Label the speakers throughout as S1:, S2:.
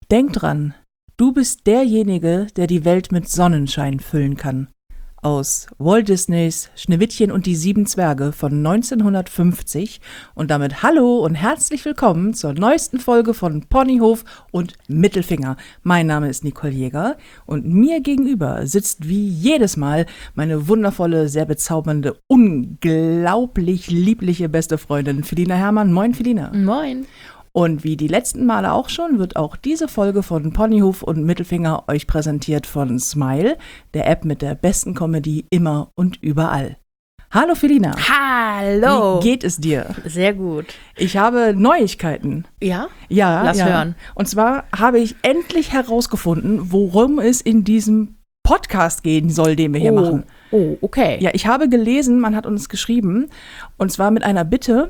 S1: Denk dran, du bist derjenige, der die Welt mit Sonnenschein füllen kann. Aus Walt Disneys Schneewittchen und die 7 Zwerge von 1950 und damit hallo und herzlich willkommen zur neuesten Folge von Ponyhof und Mittelfinger. Mein Name ist Nicole Jäger und mir gegenüber sitzt wie jedes Mal meine wundervolle, sehr bezaubernde, unglaublich liebliche beste Freundin Felina Herrmann. Moin Felina.
S2: Moin.
S1: Und wie die letzten Male auch schon, wird auch diese Folge von Ponyhof und Mittelfinger euch präsentiert von Smile, der App mit der besten Comedy immer und überall. Hallo Felina.
S2: Hallo.
S1: Wie geht es dir?
S2: Sehr gut.
S1: Ich habe Neuigkeiten.
S2: Ja?
S1: Ja.
S2: Lass hören.
S1: Und zwar habe ich endlich herausgefunden, worum es in diesem Podcast gehen soll, den wir hier machen.
S2: Oh, okay.
S1: Ja, ich habe gelesen, man hat uns geschrieben, und zwar mit einer Bitte,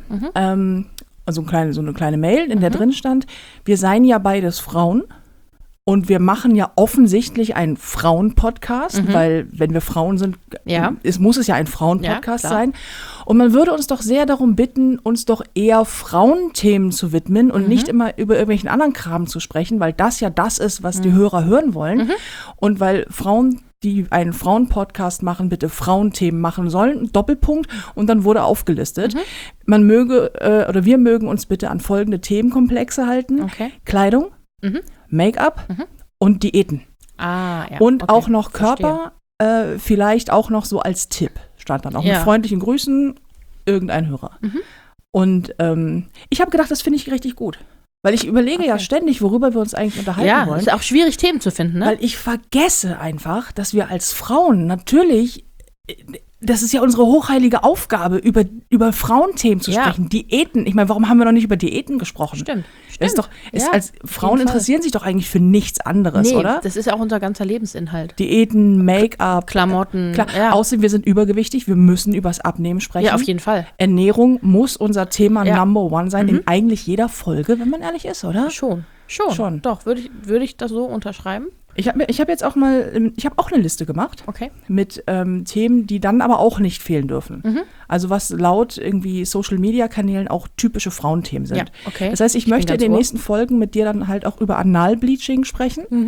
S1: also so eine kleine Mail, in der drin stand, wir seien ja beides Frauen und wir machen ja offensichtlich einen Frauen-Podcast, weil wenn wir Frauen sind, muss es ja ein Frauen-Podcast sein. Und man würde uns doch sehr darum bitten, uns doch eher Frauenthemen zu widmen und nicht immer über irgendwelchen anderen Kram zu sprechen, weil das ja das ist, was die Hörer hören wollen. Und weil Frauen, die einen Frauen-Podcast machen, bitte Frauenthemen machen sollen, Doppelpunkt, und dann wurde aufgelistet. Man möge, oder wir mögen uns bitte an folgende Themenkomplexe halten.
S2: Okay.
S1: Kleidung, Make-up und Diäten.
S2: Ah, ja.
S1: Und
S2: okay.
S1: auch noch Körper, vielleicht auch noch so als Tipp, stand dann auch. Mit freundlichen Grüßen, irgendein Hörer. Und ich habe gedacht, das finde ich richtig gut. Weil ich überlege ja ständig, worüber wir uns eigentlich unterhalten wollen.
S2: Ja, ist auch schwierig, Themen zu finden, ne?
S1: Weil ich vergesse einfach, dass wir als Frauen natürlich, das ist ja unsere hochheilige Aufgabe, über Frauenthemen zu sprechen. Diäten. Ich meine, warum haben wir noch nicht über Diäten gesprochen?
S2: Stimmt.
S1: Als Frauen interessieren sich doch eigentlich für nichts anderes, oder?
S2: Das ist ja auch unser ganzer Lebensinhalt.
S1: Diäten, Make-up,
S2: Klamotten.
S1: Klar. Ja. Außerdem, wir sind übergewichtig, wir müssen übers Abnehmen sprechen.
S2: Ja, auf jeden Fall.
S1: Ernährung muss unser Thema Number One sein in eigentlich jeder Folge, wenn man ehrlich ist, oder?
S2: Schon. Doch, würde ich das so unterschreiben?
S1: Ich habe jetzt auch auch eine Liste gemacht mit Themen, die dann aber auch nicht fehlen dürfen. Also was laut irgendwie Social-Media-Kanälen auch typische Frauenthemen sind.
S2: Ja, okay.
S1: Das heißt, ich möchte in den nächsten Folgen mit dir dann halt auch über Analbleaching sprechen.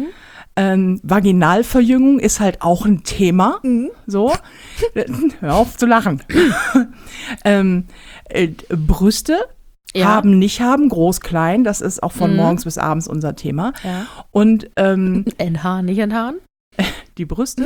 S1: Vaginalverjüngung ist halt auch ein Thema. So, hör auf zu lachen. Brüste. Haben, nicht haben, groß, klein, das ist auch von morgens bis abends unser Thema.
S2: Ja.
S1: Und
S2: enthaaren, nicht enthaaren?
S1: Die Brüste?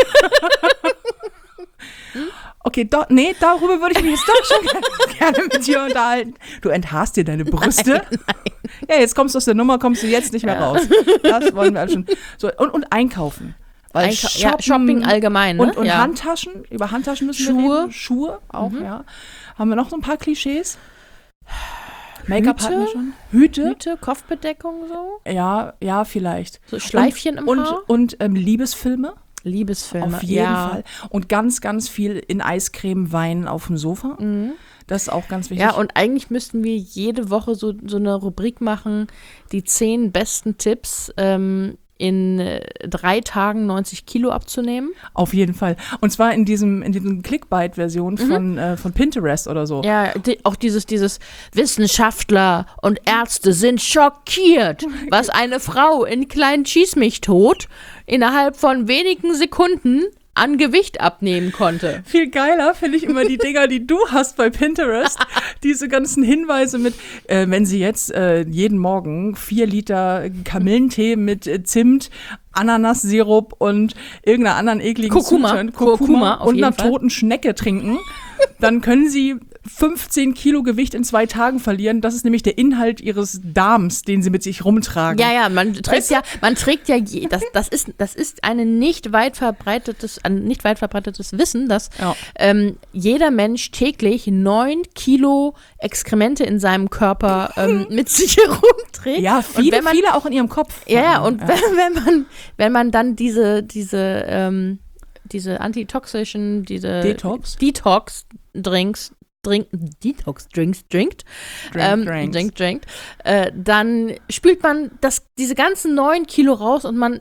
S1: Okay, darüber würde ich mich jetzt doch schon gerne mit dir unterhalten. Du enthaarst dir deine Brüste?
S2: Nein.
S1: Ja, jetzt kommst du aus der Nummer, kommst du jetzt nicht mehr raus. Das wollen wir schon. So, und einkaufen. Weil
S2: Shopping allgemein, ne?
S1: Und Handtaschen, über Handtaschen müssen wir reden. Schuhe auch, Haben wir noch so ein paar Klischees? Make-up hatten wir schon. Hüte,
S2: Kopfbedeckung so?
S1: Ja, vielleicht.
S2: So Schleifchen im Haar?
S1: Und Liebesfilme.
S2: Liebesfilme,
S1: auf jeden Fall. Und ganz, ganz viel in Eiscreme, Wein auf dem Sofa. Das ist auch ganz wichtig.
S2: Ja, und eigentlich müssten wir jede Woche so eine Rubrik machen, die 10 besten Tipps, in 3 Tagen 90 Kilo abzunehmen.
S1: Auf jeden Fall. Und zwar in diesem Clickbait-Version von Pinterest oder so.
S2: Ja, auch dieses Wissenschaftler und Ärzte sind schockiert, was eine Frau in Klein Schieß mich tot innerhalb von wenigen Sekunden an Gewicht abnehmen konnte.
S1: Viel geiler finde ich immer die Dinger, die du hast bei Pinterest. Diese ganzen Hinweise mit, wenn sie jetzt jeden Morgen 4 Liter Kamillentee mit Zimt, Ananassirup und irgendeiner anderen ekligen
S2: Kurkuma
S1: und einer toten Schnecke trinken, dann können sie 15 Kilo Gewicht in 2 Tagen verlieren. Das ist nämlich der Inhalt ihres Darms, den sie mit sich rumtragen.
S2: Ja, man trägt das ist ein nicht weit verbreitetes Wissen, dass jeder Mensch täglich 9 Kilo Exkremente in seinem Körper mit sich herumträgt.
S1: Ja, viele auch in ihrem Kopf.
S2: Ja, und wenn man dann diese antitoxischen, Detox-Drinks trinkt, dann spült man diese ganzen 9 Kilo raus und man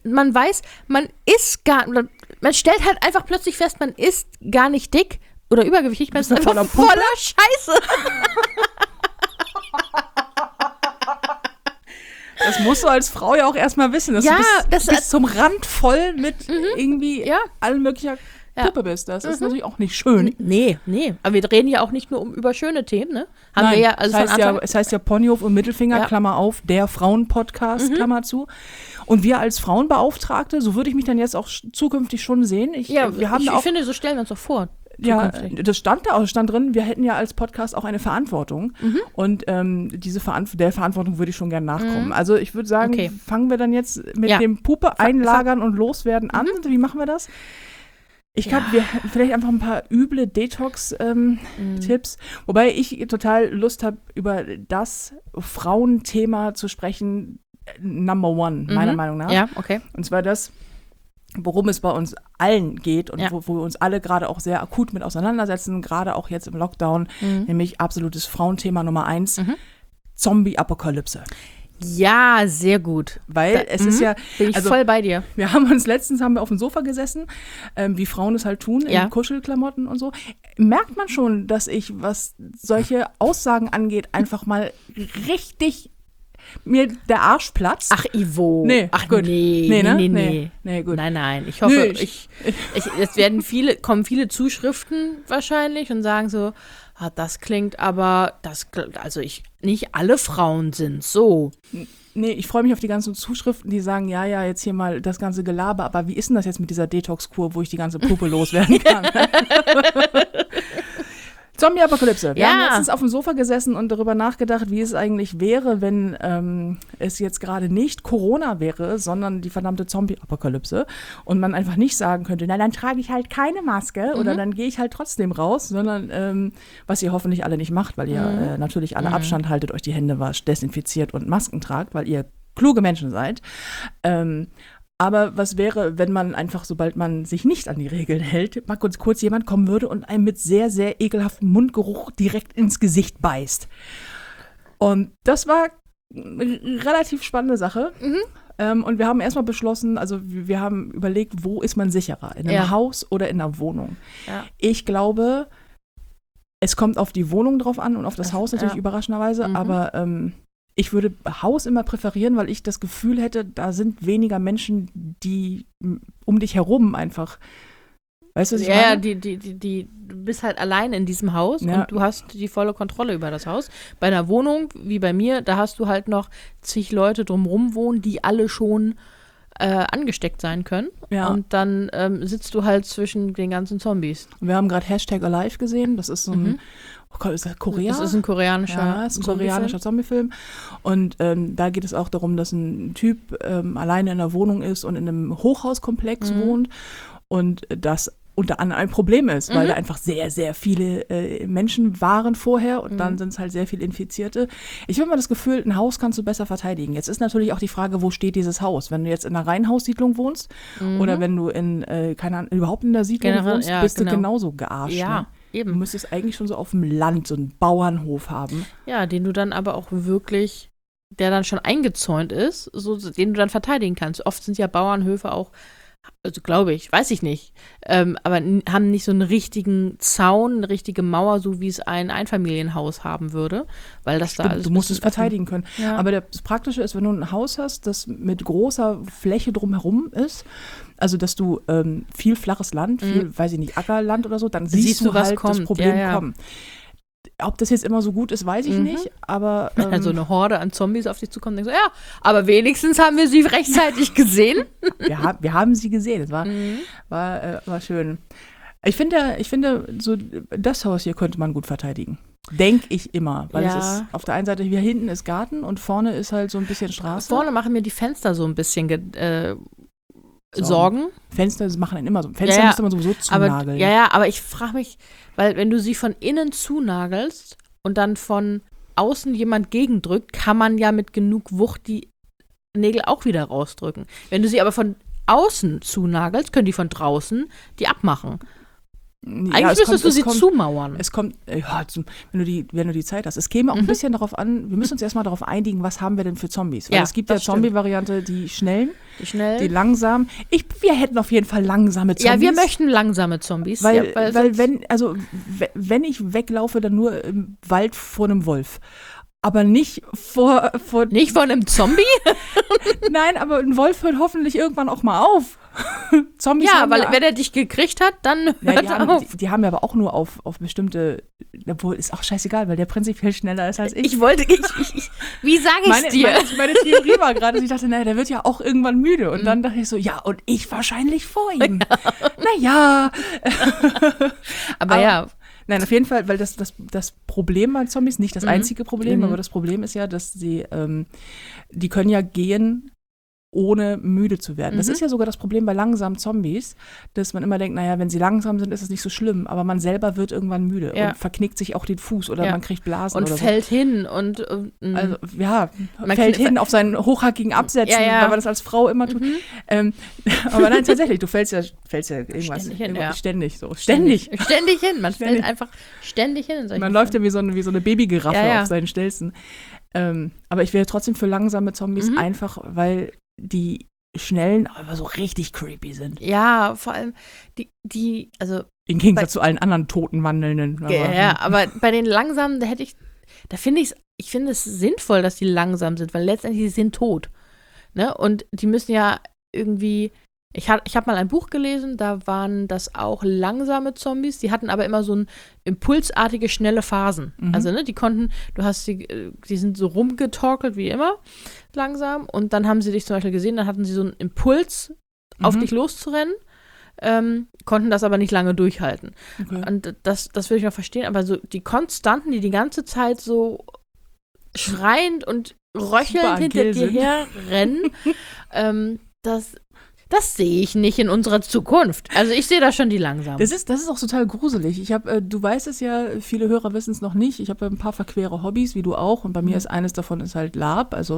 S2: stellt halt einfach plötzlich fest, man ist gar nicht dick oder übergewichtig, man ist einfach voller Scheiße.
S1: Das musst du als Frau ja auch erstmal wissen, dass du bis zum Rand voll mit irgendwie allen möglichen Puppe bist. Das ist natürlich auch nicht schön.
S2: Nee. Aber wir reden ja auch nicht nur über schöne Themen, ne? Haben
S1: Nein,
S2: wir ja, also
S1: es heißt ja Ponyhof und Mittelfinger, Klammer auf, der Frauenpodcast, Klammer zu. Und wir als Frauenbeauftragte, so würde ich mich dann jetzt auch zukünftig schon sehen. Ich
S2: finde, so stellen wir uns doch vor.
S1: Ja, das stand drin, wir hätten ja als Podcast auch eine Verantwortung. Und der Verantwortung würde ich schon gerne nachkommen. Also ich würde sagen, fangen wir dann jetzt mit dem Puppe einlagern und loswerden an. Wie machen wir das? Ich glaube, wir hätten vielleicht einfach ein paar üble Detox-Tipps. Wobei ich total Lust habe, über das Frauenthema zu sprechen, Number One, meiner Meinung nach.
S2: Ja, okay.
S1: Und zwar das, worum es bei uns allen geht und wo wir uns alle gerade auch sehr akut mit auseinandersetzen, gerade auch jetzt im Lockdown, nämlich absolutes Frauenthema Nummer 1, Zombie-Apokalypse.
S2: Ja, sehr gut.
S1: Weil es ist ja...
S2: Bin ich voll bei dir.
S1: Wir haben auf dem Sofa gesessen, wie Frauen es halt tun, in Kuschelklamotten und so. Merkt man schon, dass ich, was solche Aussagen angeht, einfach mal richtig mir der Arsch platzt.
S2: Ach, Ivo.
S1: Nee, gut.
S2: Nee,
S1: gut.
S2: Nein. Ich hoffe, es kommen viele Zuschriften wahrscheinlich und sagen so, das klingt aber, nicht alle Frauen sind so.
S1: Nee, ich freue mich auf die ganzen Zuschriften, die sagen, ja, jetzt hier mal das ganze Gelaber, aber wie ist denn das jetzt mit dieser Detox-Kur, wo ich die ganze Puppe loswerden kann? Zombie-Apokalypse. Wir haben letztens auf dem Sofa gesessen und darüber nachgedacht, wie es eigentlich wäre, wenn es jetzt gerade nicht Corona wäre, sondern die verdammte Zombie-Apokalypse und man einfach nicht sagen könnte, na, dann trage ich halt keine Maske oder dann gehe ich halt trotzdem raus, sondern was ihr hoffentlich alle nicht macht, weil ihr natürlich alle Abstand haltet, euch die Hände wascht, desinfiziert und Masken tragt, weil ihr kluge Menschen seid. Aber was wäre, wenn man einfach, sobald man sich nicht an die Regeln hält, mal kurz jemand kommen würde und einem mit sehr, sehr ekelhaftem Mundgeruch direkt ins Gesicht beißt. Und das war eine relativ spannende Sache. Und wir haben erstmal beschlossen, also wir haben überlegt, wo ist man sicherer? In einem Haus oder in einer Wohnung? Ja. Ich glaube, es kommt auf die Wohnung drauf an und auf das Haus natürlich überraschenderweise, aber ich würde Haus immer präferieren, weil ich das Gefühl hätte, da sind weniger Menschen, die um dich herum einfach, weißt du, was ich meine?
S2: Ja, du bist halt allein in diesem Haus und du hast die volle Kontrolle über das Haus. Bei einer Wohnung, wie bei mir, da hast du halt noch zig Leute drumherum wohnen, die alle schon angesteckt sein können. Ja. Und dann sitzt du halt zwischen den ganzen Zombies.
S1: Wir haben gerade #Alive gesehen, das ist so ein ist das Korea?
S2: Das ist ein koreanischer
S1: Zombie-Film. Und da geht es auch darum, dass ein Typ alleine in einer Wohnung ist und in einem Hochhauskomplex wohnt und das unter anderem ein Problem ist, weil da einfach sehr, sehr viele Menschen waren vorher und dann sind es halt sehr viele Infizierte. Ich habe immer das Gefühl, ein Haus kannst du besser verteidigen. Jetzt ist natürlich auch die Frage, wo steht dieses Haus? Wenn du jetzt in einer Reihenhaussiedlung wohnst oder wenn du überhaupt in der Siedlung wohnst, bist du genauso gearscht.
S2: Ja.
S1: Ne?
S2: Eben.
S1: Du müsstest eigentlich schon so auf dem Land so einen Bauernhof haben.
S2: Ja, den du dann aber auch wirklich, der dann schon eingezäunt ist, so, den du dann verteidigen kannst. Oft sind ja Bauernhöfe auch, also glaube ich, weiß ich nicht, aber haben nicht so einen richtigen Zaun, eine richtige Mauer, so wie es ein Einfamilienhaus haben würde, weil das
S1: Stimmt,
S2: da alles
S1: du musst es verteidigen können.
S2: Ja.
S1: Aber das Praktische ist, wenn du ein Haus hast, das mit großer Fläche drumherum ist, also dass du viel flaches Land, viel, weiß ich nicht, Ackerland oder so, dann siehst du halt das Problem kommen. Ob das jetzt immer so gut ist, weiß ich nicht, aber
S2: also eine Horde an Zombies auf dich zukommt, denkst du, ja, aber wenigstens haben wir sie rechtzeitig gesehen.
S1: wir haben sie gesehen, es war schön. Ich finde, so das Haus hier könnte man gut verteidigen. Denke ich immer, weil es ist auf der einen Seite, hier hinten ist Garten und vorne ist halt so ein bisschen Straße.
S2: Vorne machen mir die Fenster so ein bisschen Sorgen.
S1: Fenster machen einen immer so. Fenster müsste man sowieso zunageln.
S2: Aber ich frage mich, weil wenn du sie von innen zunagelst und dann von außen jemand gegendrückt, kann man ja mit genug Wucht die Nägel auch wieder rausdrücken. Wenn du sie aber von außen zunagelst, können die von draußen die abmachen. Eigentlich müsstest du sie zumauern.
S1: Es kommt, wenn du die Zeit hast. Es käme auch ein bisschen darauf an, wir müssen uns erstmal darauf einigen, was haben wir denn für Zombies? Weil es gibt ja Zombie-Variante, die schnellen, die langsamen. Wir hätten auf jeden Fall langsame Zombies.
S2: Ja, wir möchten langsame Zombies.
S1: Weil wenn ich weglaufe, dann nur im Wald vor einem Wolf. aber nicht vor
S2: Nicht von einem Zombie?
S1: Nein, aber ein Wolf hört hoffentlich irgendwann auch mal auf. Zombies
S2: ja, weil wenn er dich gekriegt hat, dann hört er auf.
S1: Die haben ja aber auch nur auf bestimmte, obwohl ist auch scheißegal, weil der prinzipiell schneller ist als ich.
S2: Wie sage ich dir?
S1: Meine Theorie war gerade, dass ich dachte, naja, der wird ja auch irgendwann müde. Und dann dachte ich so, ja, und ich wahrscheinlich vor ihm. Naja.
S2: Aber ja.
S1: Nein, auf jeden Fall, weil das Problem bei Zombies, nicht das einzige Problem, aber das Problem ist ja, dass die können ja gehen, ohne müde zu werden. Das ist ja sogar das Problem bei langsamen Zombies, dass man immer denkt, naja, wenn sie langsam sind, ist es nicht so schlimm, aber man selber wird irgendwann müde und verknickt sich auch den Fuß oder man kriegt Blasen
S2: und
S1: oder
S2: fällt
S1: so.
S2: hin und
S1: also ja, man fällt hin auf seinen hochhackigen Absätzen, weil man das als Frau immer tut. Aber nein, tatsächlich, du fällst ja irgendwas ständig
S2: hin, man fällt einfach ständig hin.
S1: Man läuft ja wie so eine Babygiraffe auf seinen Stelzen. Aber ich wäre trotzdem für langsame Zombies einfach, weil die schnellen aber so richtig creepy sind.
S2: Ja, vor allem also
S1: im Gegensatz zu allen anderen toten Wandelnden.
S2: Aber bei den langsamen, ich finde es sinnvoll, dass die langsam sind, weil letztendlich sie sind tot. Ne? Und die müssen ja irgendwie, ich hab mal ein Buch gelesen, da waren das auch langsame Zombies, die hatten aber immer so impulsartige, schnelle Phasen. Also, ne, die sind so rumgetorkelt wie immer, langsam, und dann haben sie dich zum Beispiel gesehen, dann hatten sie so einen Impuls, auf dich loszurennen, konnten das aber nicht lange durchhalten. Okay. Und das würde ich noch verstehen, aber so die Konstanten, die ganze Zeit so schreiend und röchelnd hinter dir her rennen, das sehe ich nicht in unserer Zukunft. Also ich sehe da schon die langsamen.
S1: Das ist auch total gruselig. Du weißt es ja, viele Hörer wissen es noch nicht. Ich habe ein paar verquere Hobbys, wie du auch. Und bei mir ist eines davon halt LARP, also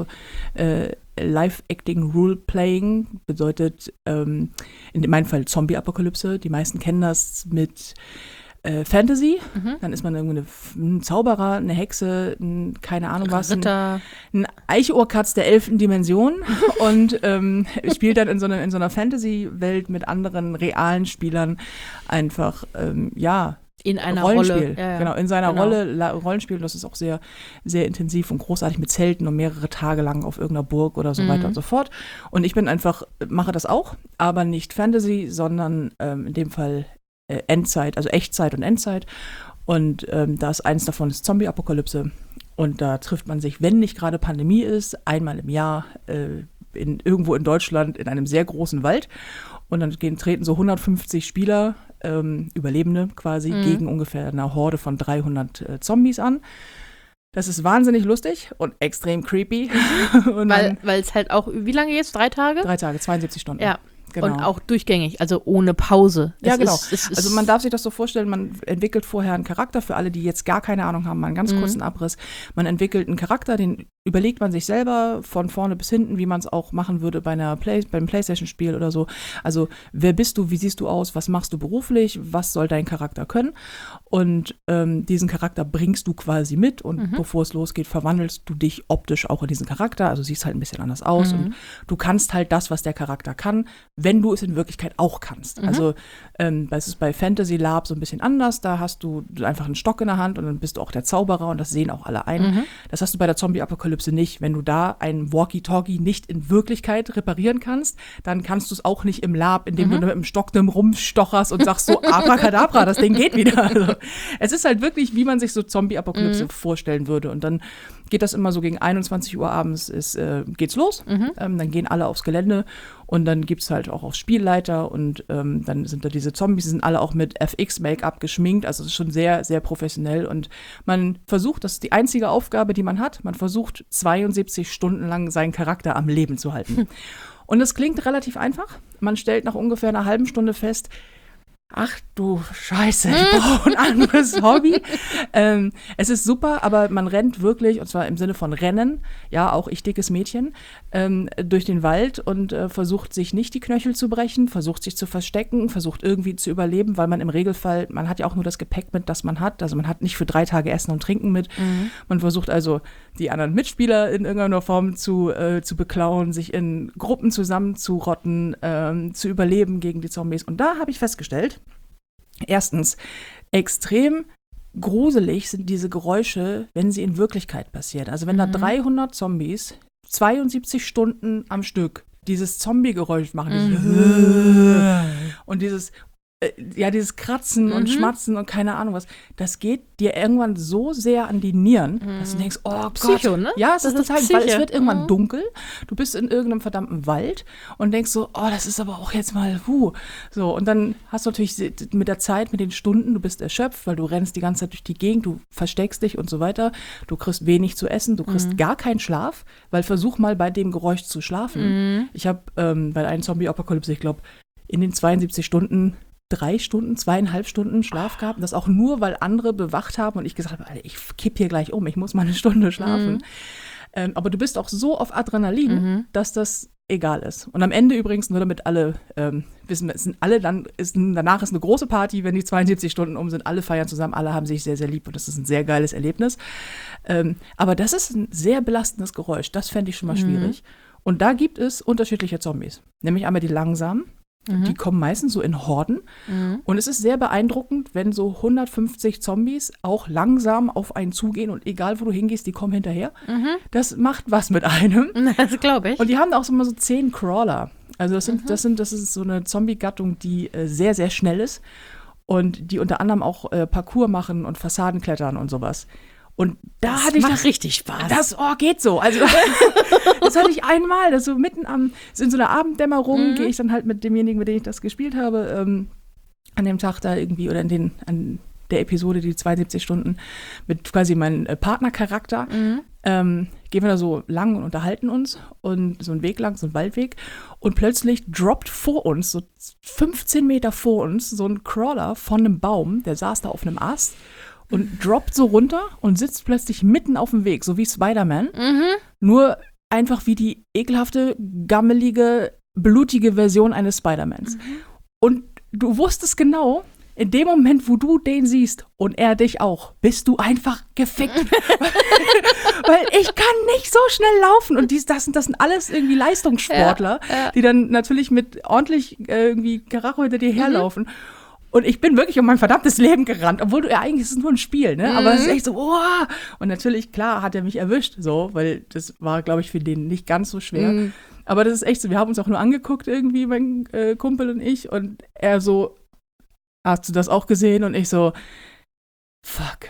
S1: Live-Acting Role-Playing. Bedeutet in meinem Fall Zombie-Apokalypse. Die meisten kennen das mit Fantasy, dann ist man irgendwie ein Zauberer, eine Hexe, keine Ahnung was, ein Eichohrkatz der 11. Dimension und spielt dann in so einer Fantasy-Welt mit anderen realen Spielern einfach,
S2: in einer
S1: Rollenspiel.
S2: Rolle. Ja.
S1: Genau, in seiner Rolle Rollenspiel. Das ist auch sehr, sehr intensiv und großartig mit Zelten und mehrere Tage lang auf irgendeiner Burg oder so weiter und so fort. Und ich bin mache das auch, aber nicht Fantasy, sondern in dem Fall Endzeit, also Echtzeit und Endzeit. Und da ist eins davon ist Zombie-Apokalypse. Und da trifft man sich, wenn nicht gerade Pandemie ist, einmal im Jahr irgendwo in Deutschland in einem sehr großen Wald. Und dann treten so 150 Spieler, Überlebende quasi, gegen ungefähr eine Horde von 300 Zombies an. Das ist wahnsinnig lustig und extrem creepy.
S2: Weil es halt auch, wie lange jetzt? 3 Tage?
S1: 3 Tage, 72 Stunden.
S2: Ja. Genau. Und auch durchgängig, also ohne Pause.
S1: Ja, genau. Also man darf sich das so vorstellen, man entwickelt vorher einen Charakter, für alle, die jetzt gar keine Ahnung haben, mal einen ganz kurzen Abriss. Man entwickelt einen Charakter, den überlegt man sich selber von vorne bis hinten, wie man es auch machen würde beim PlayStation-Spiel oder so. Also wer bist du, wie siehst du aus, was machst du beruflich, was soll dein Charakter können? Und diesen Charakter bringst du quasi mit und bevor es losgeht, verwandelst du dich optisch auch in diesen Charakter, also siehst halt ein bisschen anders aus und du kannst halt das, was der Charakter kann, wenn du es in Wirklichkeit auch kannst. Also das ist bei Fantasy LARP so ein bisschen anders, da hast du einfach einen Stock in der Hand und dann bist du auch der Zauberer und das sehen auch alle ein. Das hast du bei der Zombie-Apokalypse nicht. Wenn du da ein Walkie-Talkie nicht in Wirklichkeit reparieren kannst, dann kannst du es auch nicht im LARP, indem du mit dem Stock rumstocherst und sagst so, Abracadabra, das Ding geht wieder. Also, es ist halt wirklich, wie man sich so Zombie-Apokalypse vorstellen würde. Und dann geht das immer so gegen 21 Uhr abends, geht's los. Dann gehen alle aufs Gelände und dann gibt's halt auch Spielleiter und dann sind da diese Zombies, die sind alle auch mit FX-Make-up geschminkt, also es ist schon sehr, sehr professionell und man versucht, das ist die einzige Aufgabe, die man hat, man versucht 72 Stunden lang seinen Charakter am Leben zu halten. Und es klingt relativ einfach, man stellt nach ungefähr einer halben Stunde fest, ach du Scheiße, ich brauche ein anderes Hobby. Es ist super, aber man rennt wirklich, und zwar im Sinne von Rennen, ja, auch ich dickes Mädchen, durch den Wald und versucht sich nicht die Knöchel zu brechen, versucht sich zu verstecken, versucht irgendwie zu überleben, weil man im Regelfall, man hat ja auch nur das Gepäck mit, das man hat, also man hat nicht für 3 Tage Essen und Trinken mit. Man versucht also, die anderen Mitspieler in irgendeiner Form zu beklauen, sich in Gruppen zusammenzurotten, zu überleben gegen die Zombies. Und da habe ich festgestellt, erstens, extrem gruselig sind diese Geräusche, wenn sie in Wirklichkeit passieren. Also wenn da 300 Zombies 72 Stunden am Stück dieses Zombie-Geräusch machen, und dieses Kratzen und Schmatzen und keine Ahnung was, das geht dir irgendwann so sehr an die Nieren, dass du denkst, oh
S2: Psycho,
S1: Gott.
S2: Ne?
S1: Ja, es ist total,
S2: Psyche.
S1: weil es wird irgendwann dunkel, du bist in irgendeinem verdammten Wald und denkst so, oh, das ist aber auch jetzt mal, so, und dann hast du natürlich mit der Zeit, mit den Stunden, du bist erschöpft, weil du rennst die ganze Zeit durch die Gegend, du versteckst dich und so weiter, du kriegst wenig zu essen, du kriegst gar keinen Schlaf, weil versuch mal bei dem Geräusch zu schlafen. Ich habe bei einer Zombie-Apokalypse, ich glaube, in den 72 Stunden 3 Stunden, 2,5 Stunden Schlaf gehabt. Das auch nur, weil andere bewacht haben und ich gesagt habe, Alter, ich kipp hier gleich um, ich muss mal eine Stunde schlafen. Aber du bist auch so auf Adrenalin, dass das egal ist. Und am Ende übrigens, nur damit alle wissen, danach ist eine große Party, wenn die 72 Stunden um sind, alle feiern zusammen, alle haben sich sehr, sehr lieb und das ist ein sehr geiles Erlebnis. Aber das ist ein sehr belastendes Geräusch, das fände ich schon mal schwierig. Und da gibt es unterschiedliche Zombies, nämlich einmal die langsamen. Die kommen meistens so in Horden. Und es ist sehr beeindruckend, wenn so 150 Zombies auch langsam auf einen zugehen und egal, wo du hingehst, die kommen hinterher. Das macht was mit einem.
S2: Das glaube ich.
S1: Und die haben auch so mal so 10 Crawler. Also das ist so eine Zombie-Gattung, die sehr, sehr schnell ist und die unter anderem auch Parkour machen und Fassaden klettern und sowas. Und da hatte ich
S2: macht richtig Spaß.
S1: Das geht so. Also das hatte ich einmal, das so mitten in so einer Abenddämmerung gehe ich dann halt mit demjenigen, mit dem ich das gespielt habe, an dem Tag da irgendwie oder an der Episode, die 72 Stunden, mit quasi meinem Partnercharakter, gehen wir da so lang und unterhalten uns und so einen Weg lang, so einen Waldweg und plötzlich droppt vor uns, so 15 Meter vor uns, so ein Crawler von einem Baum, der saß da auf einem Ast und droppt so runter und sitzt plötzlich mitten auf dem Weg, so wie Spider-Man. Nur einfach wie die ekelhafte, gammelige, blutige Version eines Spider-Mans. Und du wusstest genau, in dem Moment, wo du den siehst und er dich auch, bist du einfach gefickt. Weil ich kann nicht so schnell laufen. Und das sind alles irgendwie Leistungssportler, die dann natürlich mit ordentlich irgendwie Karacho hinter dir herlaufen. Und ich bin wirklich um mein verdammtes Leben gerannt, obwohl eigentlich ist es nur ein Spiel, ne? Aber es ist echt so, wow. Und natürlich, klar, hat er mich erwischt, so, weil das war, glaube ich, für den nicht ganz so schwer. Aber das ist echt so, wir haben uns auch nur angeguckt irgendwie, mein Kumpel und ich. Und er so, hast du das auch gesehen? Und ich so, fuck.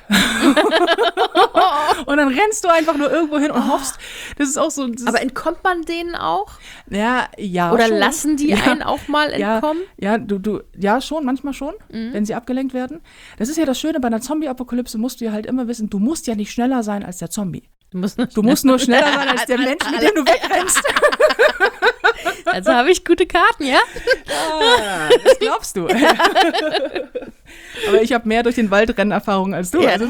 S1: Und dann rennst du einfach nur irgendwo hin und hoffst, das ist auch so.
S2: Aber entkommt man denen auch?
S1: Ja.
S2: Oder
S1: schon.
S2: Lassen die einen auch mal entkommen?
S1: Ja, schon, manchmal schon, wenn sie abgelenkt werden. Das ist ja das Schöne, bei einer Zombie-Apokalypse musst du ja halt immer wissen, du musst ja nicht schneller sein als der Zombie. Du musst nur schneller sein als der Mensch, mit dem du wegrennst.
S2: Also habe ich gute Karten, ja?
S1: Das glaubst du. Aber ich habe mehr durch den Waldrennerfahrung als du.
S2: Ja,
S1: also,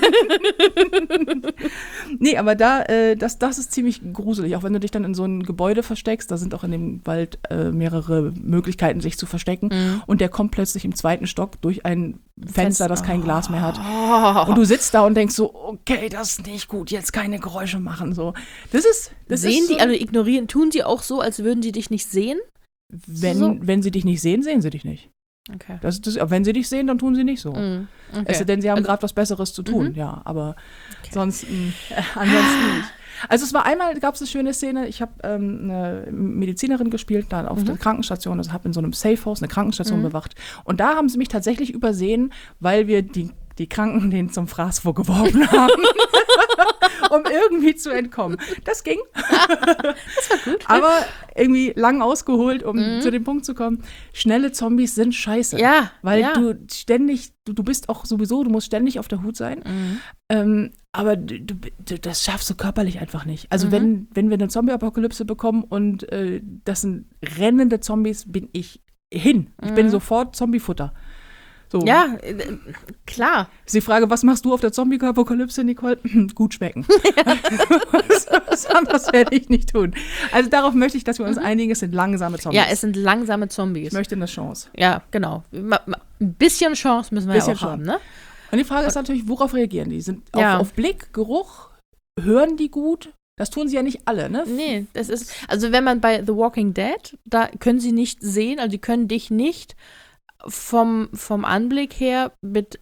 S1: nee, aber das ist ziemlich gruselig. Auch wenn du dich dann in so ein Gebäude versteckst, da sind auch in dem Wald mehrere Möglichkeiten, sich zu verstecken. Und der kommt plötzlich im 2. Stock durch ein Fenster, das kein Glas mehr hat. Und du sitzt da und denkst so, okay, das ist nicht gut, jetzt keine Geräusche machen. So. Das
S2: sehen
S1: ist
S2: die, also ignorieren, tun sie auch so, als würden sie dich nicht sehen?
S1: Wenn sie dich nicht sehen, sehen sie dich nicht.
S2: Okay.
S1: Wenn sie dich sehen, dann tun sie nicht so.
S2: Okay.
S1: Es sei denn, sie haben gerade was Besseres zu tun, ja, aber sonst ansonsten nicht. Also gab es eine schöne Szene, ich habe eine Medizinerin gespielt, da auf der Krankenstation, also habe in so einem Safehouse eine Krankenstation bewacht und da haben sie mich tatsächlich übersehen, weil wir die Kranken denen zum Fraß vorgeworfen haben, um irgendwie zu entkommen. Das ging.
S2: Das war gut.
S1: Aber irgendwie lang ausgeholt, um zu dem Punkt zu kommen. Schnelle Zombies sind scheiße.
S2: Ja.
S1: Weil du ständig, du bist auch sowieso, du musst ständig auf der Hut sein. Aber das schaffst du körperlich einfach nicht. Also wenn wir eine Zombie-Apokalypse bekommen und das sind rennende Zombies, bin ich hin. Ich bin sofort Zombiefutter. So.
S2: Ja, klar.
S1: Ist die Frage, was machst du auf der Zombie-Apokalypse, Nicole? Gut schmecken. Was anderes werde ich nicht tun. Also darauf möchte ich, dass wir uns einigen, es sind langsame Zombies.
S2: Ja, es sind langsame Zombies.
S1: Ich möchte eine Chance.
S2: Ja, genau. Ein bisschen Chance müssen wir ja auch haben, ne?
S1: Und die Frage ist natürlich, worauf reagieren die? Sind auf Blick, Geruch, hören die gut? Das tun sie ja nicht alle, ne?
S2: Nee, das ist, also wenn man bei The Walking Dead, da können sie nicht sehen, also die können dich nicht vom Anblick her mit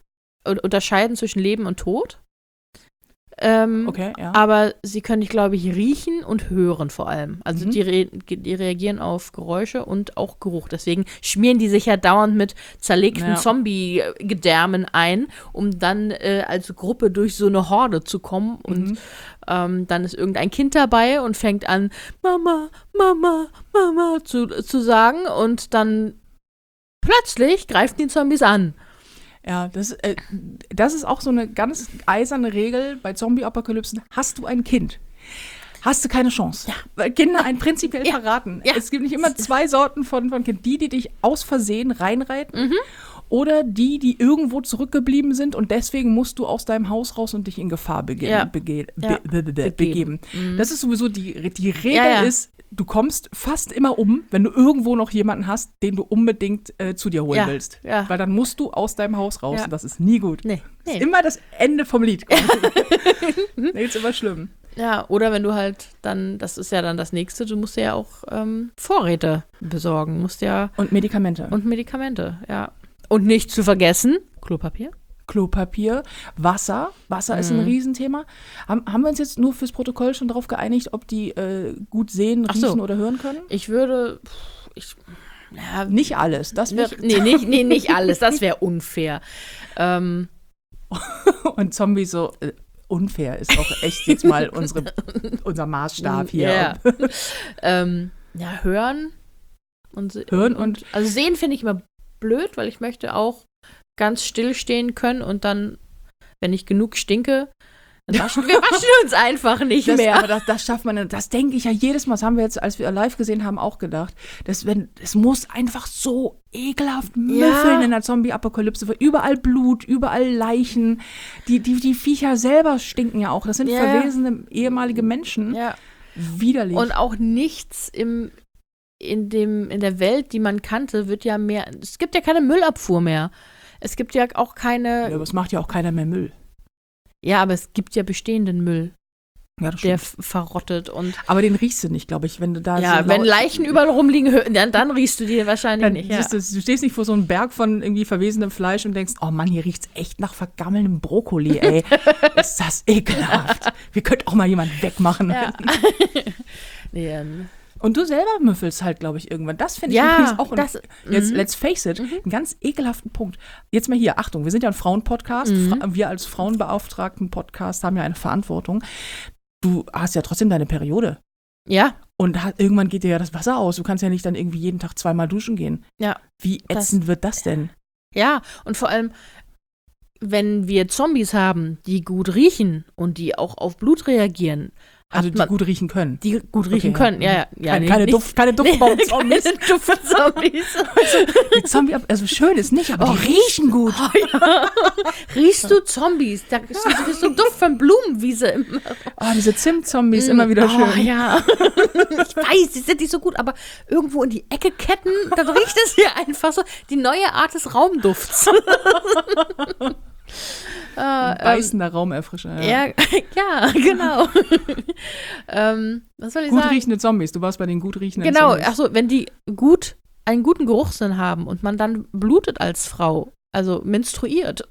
S2: unterscheiden zwischen Leben und Tod.
S1: Okay, ja.
S2: Aber sie können dich, glaube ich, riechen und hören vor allem. Also die reagieren auf Geräusche und auch Geruch. Deswegen schmieren die sich ja dauernd mit zerlegten Zombie-Gedärmen ein, um dann als Gruppe durch so eine Horde zu kommen. Und dann ist irgendein Kind dabei und fängt an, Mama, Mama, Mama zu sagen. Und dann plötzlich greifen die Zombies an.
S1: Ja, das ist auch so eine ganz eiserne Regel bei Zombie-Apokalypsen. Hast du ein Kind, hast du keine Chance. Ja. Weil Kinder einen prinzipiell verraten. Ja. Es gibt nicht immer 2 Sorten von Kindern. Die dich aus Versehen reinreiten oder die irgendwo zurückgeblieben sind und deswegen musst du aus deinem Haus raus und dich in Gefahr begeben. Das ist sowieso die Regel ist, du kommst fast immer wenn du irgendwo noch jemanden hast, den du unbedingt zu dir holen willst. Ja. Weil dann musst du aus deinem Haus raus und das ist nie gut. Nee. Das ist immer das Ende vom Lied. Da ist immer schlimm.
S2: Ja, oder wenn du halt dann, das ist ja dann das Nächste, du musst ja auch Vorräte besorgen. Und Medikamente, ja. Und nicht zu vergessen, Klopapier, Wasser. Wasser ist ein Riesenthema. Haben wir uns jetzt nur fürs Protokoll schon darauf geeinigt, ob die gut sehen, riechen oder hören können? Nicht alles. Nicht alles. Das wäre unfair.
S1: Und Zombies so, unfair ist auch echt jetzt mal unser Maßstab hier.
S2: Yeah. Hören. Also sehen finde ich immer blöd, weil ich möchte auch ganz still stehen können und dann, wenn ich genug stinke, dann waschen uns einfach nicht mehr.
S1: Aber das schafft man, das denke ich ja jedes Mal, das haben wir jetzt, als wir live gesehen haben, auch gedacht, es muss einfach so ekelhaft müffeln in der Zombie-Apokalypse, weil überall Blut, überall Leichen, die Viecher selber stinken ja auch, das sind verwesene ehemalige Menschen, widerlich.
S2: Und auch nichts in der Welt, die man kannte, wird ja mehr, es gibt ja keine Müllabfuhr mehr. Es gibt ja auch keine.
S1: Ja, aber es macht ja auch keiner mehr Müll.
S2: Ja, aber es gibt ja bestehenden Müll.
S1: Ja, das
S2: der
S1: stimmt.
S2: verrottet und.
S1: Aber den riechst du nicht, glaube ich, wenn du da.
S2: Ja, so wenn Leichen überall rumliegen, dann riechst du die wahrscheinlich nicht. Ja.
S1: Du stehst nicht vor so einem Berg von irgendwie verwesenem Fleisch und denkst, oh Mann, hier riecht's echt nach vergammelndem Brokkoli, ey. Ist das ekelhaft. Wir könnten auch mal jemanden wegmachen. Ja. Und du selber müffelst halt, glaube ich, irgendwann. Das finde ich übrigens auch jetzt, let's face it, einen ganz ekelhaften Punkt. Jetzt mal hier, Achtung, wir sind ja ein Frauenpodcast. Wir als Frauenbeauftragten-Podcast haben ja eine Verantwortung. Du hast ja trotzdem deine Periode.
S2: Ja.
S1: Und irgendwann geht dir ja das Wasser aus. Du kannst ja nicht dann irgendwie jeden Tag 2-mal duschen gehen.
S2: Ja.
S1: Wie ätzend wird das denn?
S2: Ja, und vor allem, wenn wir Zombies haben, die gut riechen und die auch auf Blut reagieren.
S1: Also die gut riechen können.
S2: Die gut riechen können, ja.
S1: Keine Duftbaum-Zombies.
S2: Keine Duft-Zombies.
S1: Die Zombie, also schön ist nicht, aber die riechen gut.
S2: Oh, ja. Riechst du Zombies? Da ist so ein Duft von Blumenwiese immer.
S1: Oh, diese Zimt-Zombies, immer wieder schön.
S2: Oh, ja. Ich weiß, die sind nicht so gut, aber irgendwo in die Ecke ketten, dann riecht es hier einfach so. Die neue Art des Raumdufts.
S1: Beißender Raumerfrischer.
S2: Ja, genau. Was soll ich sagen?
S1: Gut riechende Zombies. Du warst bei den gut riechenden Zombies.
S2: Genau, achso, wenn die einen guten Geruchssinn haben und man dann blutet als Frau, also menstruiert,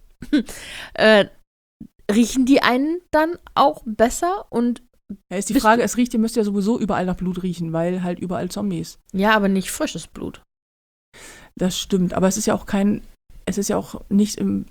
S2: riechen die einen dann auch besser und
S1: ja, ist die Frage, ihr müsst ja sowieso überall nach Blut riechen, weil halt überall Zombies.
S2: Ja, aber nicht frisches Blut.
S1: Das stimmt, aber es ist ja auch nicht im,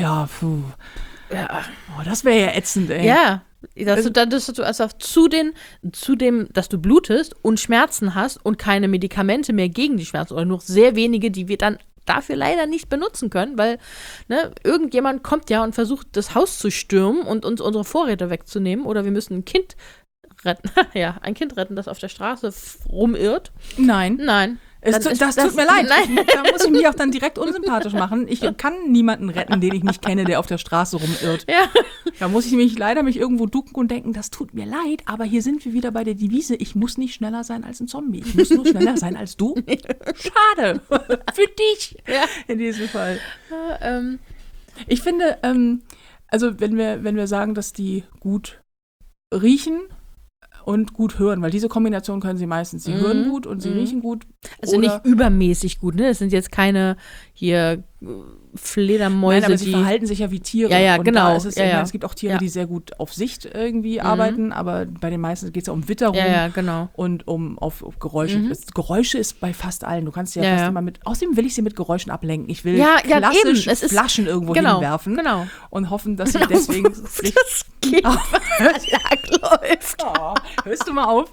S1: das wäre ja ätzend, ey.
S2: Ja, dass du also zu dem, dass du blutest und Schmerzen hast und keine Medikamente mehr gegen die Schmerzen oder nur sehr wenige, die wir dann dafür leider nicht benutzen können, weil irgendjemand kommt ja und versucht, das Haus zu stürmen und uns unsere Vorräte wegzunehmen oder wir müssen ein Kind retten. Ja, ein Kind retten, das auf der Straße rumirrt.
S1: Nein. Das tut mir leid. Da muss ich mich auch dann direkt unsympathisch machen. Ich kann niemanden retten, den ich nicht kenne, der auf der Straße rumirrt. Ja. Da muss ich mich irgendwo ducken und denken, das tut mir leid, aber hier sind wir wieder bei der Devise, ich muss nicht schneller sein als ein Zombie. Ich muss nur schneller sein als du. Schade. Für dich. Ja. In diesem Fall. Ich finde, also wenn wir sagen, dass die gut riechen und gut hören, weil diese Kombination können sie meistens. Sie hören gut und sie riechen gut.
S2: Also nicht übermäßig gut, ne? Es sind jetzt keine hier Fledermäuse,
S1: Nein, aber sie verhalten sich ja wie Tiere.
S2: Ja,
S1: und
S2: genau.
S1: Da ist es, es gibt auch Tiere, die sehr gut auf Sicht irgendwie arbeiten, aber bei den meisten geht es ja um Witterung
S2: genau.
S1: und auf Geräusche. Geräusche ist bei fast allen. Du kannst sie ja fast immer mit, außdem will ich sie mit Geräuschen ablenken. Ich will klassisch Flaschen irgendwo hinwerfen und hoffen, dass sie deswegen sich
S2: das Kind, was lang läuft.
S1: Oh, hörst du mal auf?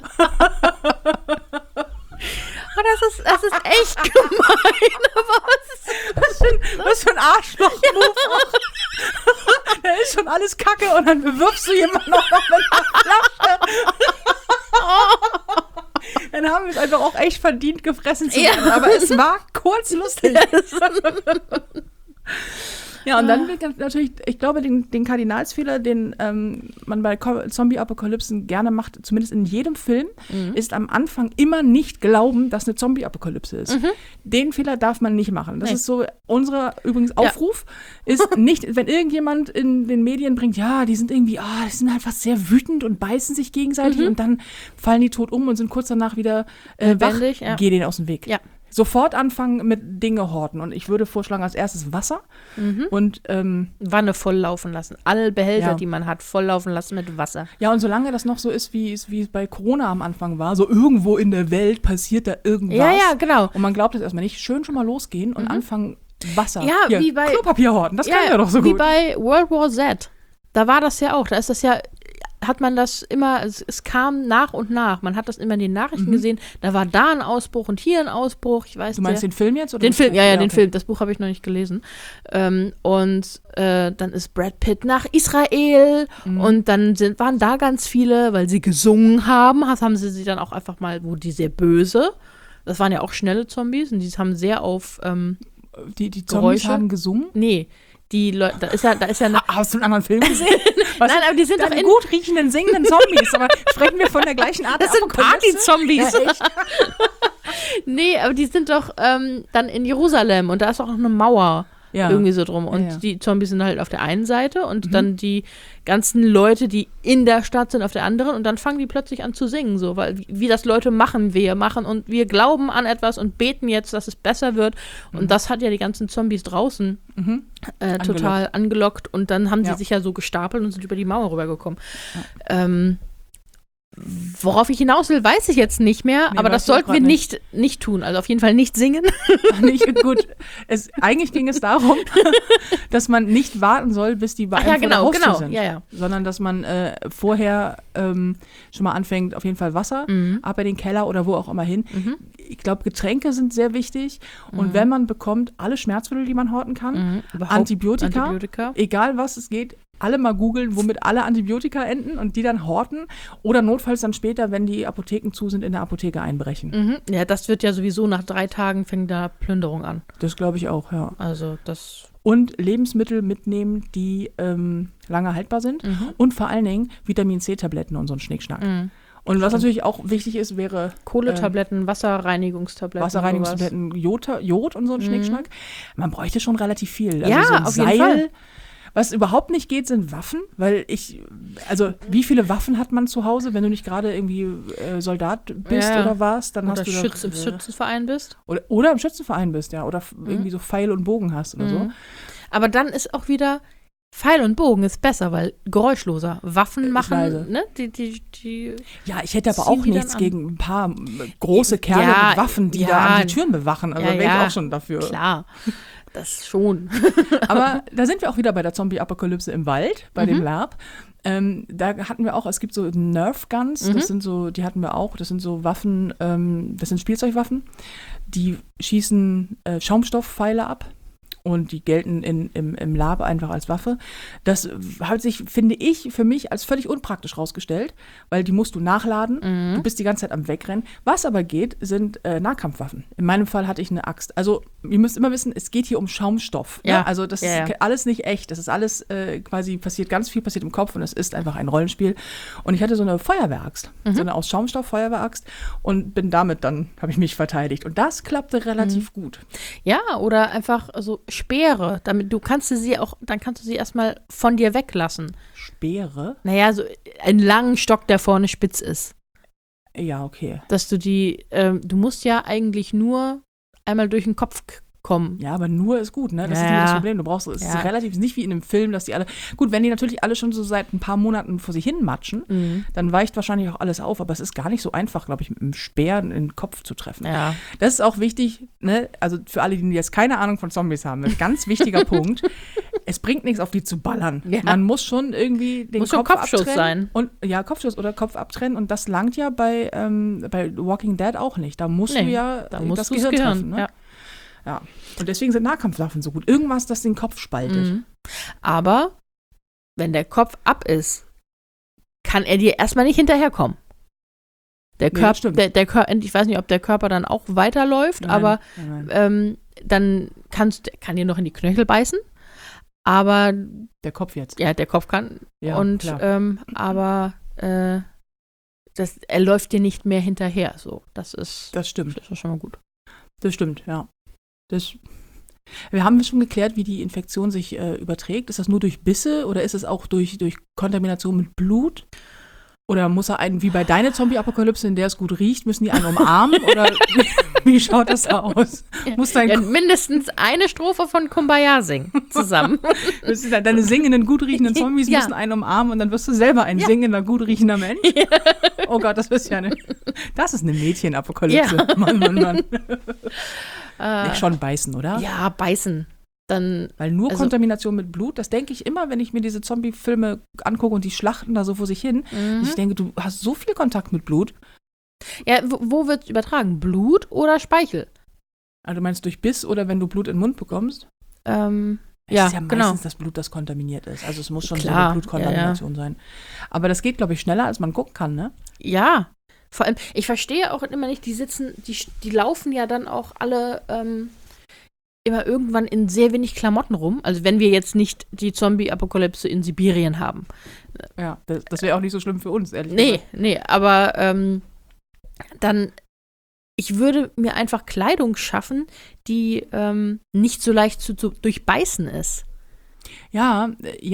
S2: Oh, das ist echt gemein. Aber
S1: was für ein Arschloch-Move. Da ist schon alles Kacke und dann bewirfst du jemanden noch mit einer Flasche. Dann haben wir es einfach auch echt verdient, gefressen zu werden. Aber es war kurz lustig. Ja, und dann wird natürlich, ich glaube, den Kardinalsfehler, den man bei Zombie-Apokalypsen gerne macht, zumindest in jedem Film, ist am Anfang immer nicht glauben, dass eine Zombie-Apokalypse ist. Den Fehler darf man nicht machen. Das ist so unser übrigens Aufruf, ist nicht, wenn irgendjemand in den Medien bringt, ja, die sind irgendwie, die sind einfach sehr wütend und beißen sich gegenseitig und dann fallen die tot um und sind kurz danach wieder
S2: lebendig,
S1: wach. Geh denen aus dem Weg.
S2: Ja.
S1: Sofort anfangen mit Dinge horten. Und ich würde vorschlagen, als erstes Wasser und
S2: Wanne volllaufen lassen. Alle Behälter, die man hat, volllaufen lassen mit Wasser.
S1: Ja, und solange das noch so ist, wie es bei Corona am Anfang war, so irgendwo in der Welt passiert da irgendwas.
S2: Ja, genau.
S1: Und man glaubt es erstmal nicht. Schön schon mal losgehen und anfangen, Wasser.
S2: Ja,
S1: hier,
S2: wie bei
S1: Klopapier horten. Das kennen wir doch so gut.
S2: Wie bei World War Z. Da war das ja auch. Da ist das ja, hat man das immer, es kam nach und nach. Man hat das immer in den Nachrichten gesehen. Da war da ein Ausbruch und hier ein Ausbruch. Ich weiß,
S1: du meinst den Film jetzt? Oder
S2: den Film, den
S1: okay.
S2: Film. Das Buch habe ich noch nicht gelesen. Und dann ist Brad Pitt nach Israel und dann waren da ganz viele, weil sie gesungen haben. Haben sie dann auch einfach mal, wo die sehr böse, das waren ja auch schnelle Zombies und die haben sehr auf
S1: die Zombies
S2: Geräusche.
S1: haben gesungen?
S2: Nee. Die Leute, da ist ja eine.
S1: Hast du einen anderen Film gesehen?
S2: Nein, aber die sind doch
S1: gut riechenden, singenden Zombies. Aber sprechen wir von der gleichen Art?
S2: Das sind Party-Zombies.
S1: Ja, echt?
S2: Nee, aber die sind doch dann in Jerusalem und da ist auch noch eine Mauer irgendwie so drum. Und die Zombies sind halt auf der einen Seite und dann die ganzen Leute, die in der Stadt sind, auf der anderen. Und dann fangen die plötzlich an zu singen, so, weil wie das Leute machen und wir glauben an etwas und beten jetzt, dass es besser wird. Und das hat ja die ganzen Zombies draußen total angelockt. Und dann haben sie sich ja so gestapelt und sind über die Mauer rübergekommen. Ja. Worauf ich hinaus will, weiß ich jetzt nicht mehr, aber das sollten wir nicht tun. Also auf jeden Fall nicht singen.
S1: Gut. Eigentlich ging es darum, dass man nicht warten soll, bis die bei einem vor der Haustür sind. Sondern dass man vorher schon mal anfängt, auf jeden Fall Wasser, ab in den Keller oder wo auch immer hin. Ich glaube, Getränke sind sehr wichtig. Und wenn man bekommt, alle Schmerzmittel, die man horten kann, Antibiotika, egal was es geht, alle mal googeln, womit alle Antibiotika enden und die dann horten oder notfalls dann später, wenn die Apotheken zu sind, in der Apotheke einbrechen.
S2: Ja, das wird ja sowieso nach 3 Tagen fängt da Plünderung an.
S1: Das glaube ich auch, ja.
S2: Also das.
S1: Und Lebensmittel mitnehmen, die lange haltbar sind und vor allen Dingen Vitamin-C-Tabletten und so ein Schnickschnack. Und was natürlich auch wichtig ist, wäre
S2: Kohletabletten, Wasserreinigungstabletten.
S1: Jod und so ein Schnickschnack. Man bräuchte schon relativ viel.
S2: Also so ein
S1: auf
S2: Seil,
S1: jeden Fall. Was überhaupt nicht geht, sind Waffen, weil wie viele Waffen hat man zu Hause, wenn du nicht gerade irgendwie Soldat bist oder warst, dann
S2: oder
S1: hast du
S2: im Schützenverein bist.
S1: Oder im Schützenverein bist, ja, oder irgendwie so Pfeil und Bogen hast oder so.
S2: Aber dann ist auch wieder Pfeil und Bogen ist besser, weil geräuschloser. Waffen machen, ne? Die
S1: ja, ich hätte aber auch nichts gegen ein paar große Kerle mit Waffen, die da an die Türen bewachen. Also wäre ich auch schon dafür.
S2: Klar. Das schon.
S1: Aber da sind wir auch wieder bei der Zombie-Apokalypse im Wald, bei dem Lab. Da hatten wir auch, es gibt so Nerf-Guns, das sind so, die hatten wir auch, das sind so Waffen, das sind Spielzeugwaffen, die schießen Schaumstoffpfeile ab. Und die gelten im Lab einfach als Waffe. Das hat sich, finde ich, für mich als völlig unpraktisch rausgestellt, weil die musst du nachladen. Du bist die ganze Zeit am Wegrennen. Was aber geht, sind Nahkampfwaffen. In meinem Fall hatte ich eine Axt. Also ihr müsst immer wissen, es geht hier um Schaumstoff.
S2: Ja.
S1: Ne? Also das ist alles nicht echt. Das ist alles quasi ganz viel passiert im Kopf und es ist einfach ein Rollenspiel. Und ich hatte so eine Feuerwehraxt, so eine aus Schaumstoff Feuerwehraxt und bin damit dann, habe ich mich verteidigt. Und das klappte relativ gut.
S2: Ja, oder einfach so Speere, damit dann kannst du sie erstmal von dir weglassen.
S1: Speere?
S2: Naja, so einen langen Stock, der vorne spitz ist.
S1: Ja, okay.
S2: Dass du du musst ja eigentlich nur einmal durch den Kopf kommen.
S1: Ja, aber nur ist gut, ne? Das ist immer das Problem. Du brauchst, es ist relativ nicht wie in einem Film, dass die alle, gut, wenn die natürlich alle schon so seit ein paar Monaten vor sich hin matschen, dann weicht wahrscheinlich auch alles auf, aber es ist gar nicht so einfach, glaube ich, mit einem Speer in den Kopf zu treffen.
S2: Ja.
S1: Das ist auch wichtig, ne? Also für alle, die jetzt keine Ahnung von Zombies haben, ein ganz wichtiger Punkt. Es bringt nichts, auf die zu ballern. Ja. Man muss schon irgendwie den Kopf
S2: Kopfschuss
S1: abtrennen.
S2: Sein.
S1: Und, ja, Kopfschuss oder Kopf abtrennen. Und das langt ja bei Walking Dead auch nicht. Da musst du ja das Gehirn treffen. Ne? Ja. Und deswegen sind Nahkampfwaffen so gut. Irgendwas, das den Kopf spaltet.
S2: Aber wenn der Kopf ab ist, kann er dir erstmal nicht hinterherkommen. Der Körper, ich weiß nicht, ob der Körper dann auch weiterläuft, aber dann kann dir noch in die Knöchel beißen. Aber
S1: der Kopf jetzt.
S2: Ja, der Kopf kann.
S1: Ja,
S2: und aber er läuft dir nicht mehr hinterher. So, das stimmt. Das ist schon mal gut.
S1: Das stimmt, ja. Wir haben schon geklärt, wie die Infektion sich überträgt. Ist das nur durch Bisse oder ist es auch durch Kontamination mit Blut? Oder muss er einen, wie bei deiner Zombie-Apokalypse, in der es gut riecht, müssen die einen umarmen? Oder wie schaut das aus? Muss
S2: mindestens eine Strophe von Kumbaya singen zusammen.
S1: Deine singenden, gut riechenden Zombies müssen einen umarmen und dann wirst du selber ein singender, gut riechender Mensch? Ja. Oh Gott, das ist eine Mädchen-Apokalypse. Ja. Mann. Nicht schon beißen, oder?
S2: Ja, beißen.
S1: Weil nur Kontamination mit Blut, das denke ich immer, wenn ich mir diese Zombie-Filme angucke und die schlachten da so vor sich hin. Ich denke, du hast so viel Kontakt mit Blut.
S2: Ja, wo wird es übertragen? Blut oder Speichel?
S1: Also du meinst durch Biss oder wenn du Blut in den Mund bekommst? Es ist ja meistens das Blut, das kontaminiert ist. Also es muss schon so eine Blutkontamination sein. Aber das geht, glaube ich, schneller, als man gucken kann, ne?
S2: Ja. Vor allem, ich verstehe auch immer nicht, die laufen ja dann auch alle immer irgendwann in sehr wenig Klamotten rum. Also wenn wir jetzt nicht die Zombie-Apokalypse in Sibirien haben.
S1: Ja, das wäre auch nicht so schlimm für uns, ehrlich gesagt.
S2: Nee, aber dann, ich würde mir einfach Kleidung schaffen, die nicht so leicht zu durchbeißen ist.
S1: Ja,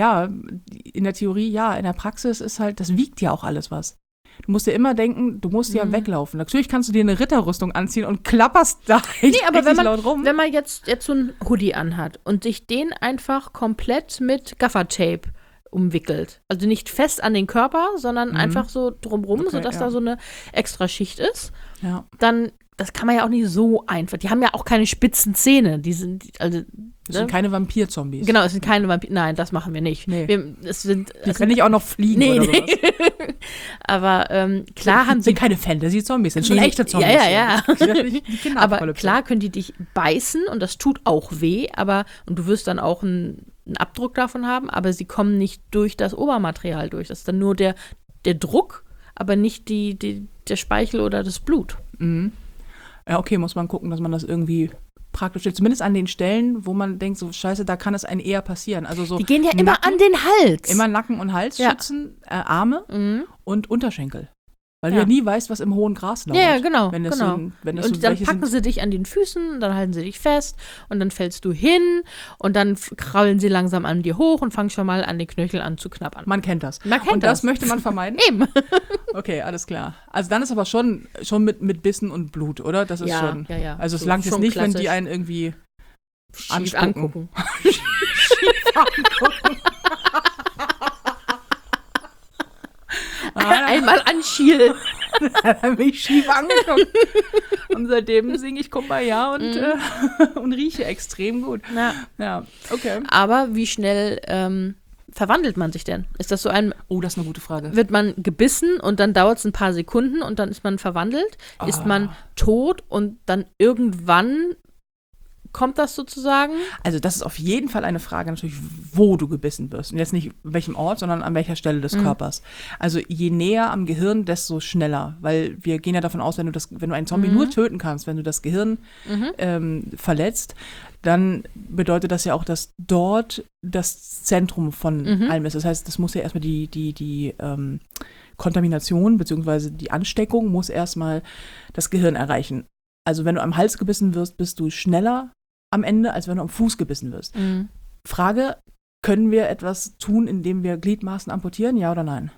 S1: in der Theorie ja, in der Praxis ist halt, das wiegt ja auch alles was. Du musst dir immer denken, du musst ja weglaufen. Natürlich kannst du dir eine Ritterrüstung anziehen und klapperst da laut rum.
S2: Wenn man jetzt so einen Hoodie anhat und sich den einfach komplett mit Gaffertape umwickelt, also nicht fest an den Körper, sondern einfach so drumrum, sodass da so eine extra Schicht ist, dann, das kann man ja auch nicht so einfach. Die haben ja auch keine spitzen Zähne. Das
S1: sind keine Vampir-Zombies.
S2: Genau, es sind keine Vampir. Nein, das machen wir nicht.
S1: Nee. Die können nicht auch noch fliegen oder sowas.
S2: Aber klar haben sie.
S1: Sind keine Fantasy-Zombies, sind schon echte Zombies.
S2: Ja. Aber klar können die dich beißen und das tut auch weh, und du wirst dann auch einen Abdruck davon haben, aber sie kommen nicht durch das Obermaterial durch. Das ist dann nur der Druck, aber nicht der Speichel oder das Blut.
S1: Mhm. Ja, okay, muss man gucken, dass man das irgendwie praktisch stellt. Zumindest an den Stellen, wo man denkt, so scheiße, da kann es einem eher passieren. Also so
S2: die gehen ja immer an den Hals.
S1: Immer Nacken und Hals schützen, Arme und Unterschenkel. Weil du ja nie weißt, was im hohen Gras lauert.
S2: Ja, genau.
S1: Und
S2: dann packen sie dich an den Füßen, dann halten sie dich fest und dann fällst du hin und dann kraulen sie langsam an dir hoch und fangen schon mal an den Knöchel an zu knabbern.
S1: Man kennt das. Und das möchte man vermeiden?
S2: Eben.
S1: Okay, alles klar. Also dann ist aber schon mit Bissen und Blut, oder? Das ist schon.
S2: Ja.
S1: Also es langt jetzt nicht, klassisch. Wenn die einen irgendwie
S2: schief angucken.
S1: Schief angucken.
S2: Einmal anschielen.
S1: Dann habe ich schief angeguckt. Und seitdem singe ich Kumbaya und rieche extrem gut. Ja, okay.
S2: Aber wie schnell verwandelt man sich denn? Ist das so ein...
S1: Oh, das ist eine gute Frage.
S2: Wird man gebissen und dann dauert es ein paar Sekunden und dann ist man verwandelt? Ist man tot und dann irgendwann kommt das sozusagen?
S1: Also das ist auf jeden Fall eine Frage natürlich, wo du gebissen wirst. Und jetzt nicht an welchem Ort, sondern an welcher Stelle des Körpers. Also je näher am Gehirn, desto schneller. Weil wir gehen ja davon aus, wenn du einen Zombie nur töten kannst, wenn du das Gehirn verletzt, dann bedeutet das ja auch, dass dort das Zentrum von allem ist. Das heißt, das muss ja erstmal die Kontamination bzw. die Ansteckung muss erstmal das Gehirn erreichen. Also wenn du am Hals gebissen wirst, bist du schneller am Ende, als wenn du am Fuß gebissen wirst. Frage, können wir etwas tun, indem wir Gliedmaßen amputieren, ja oder nein?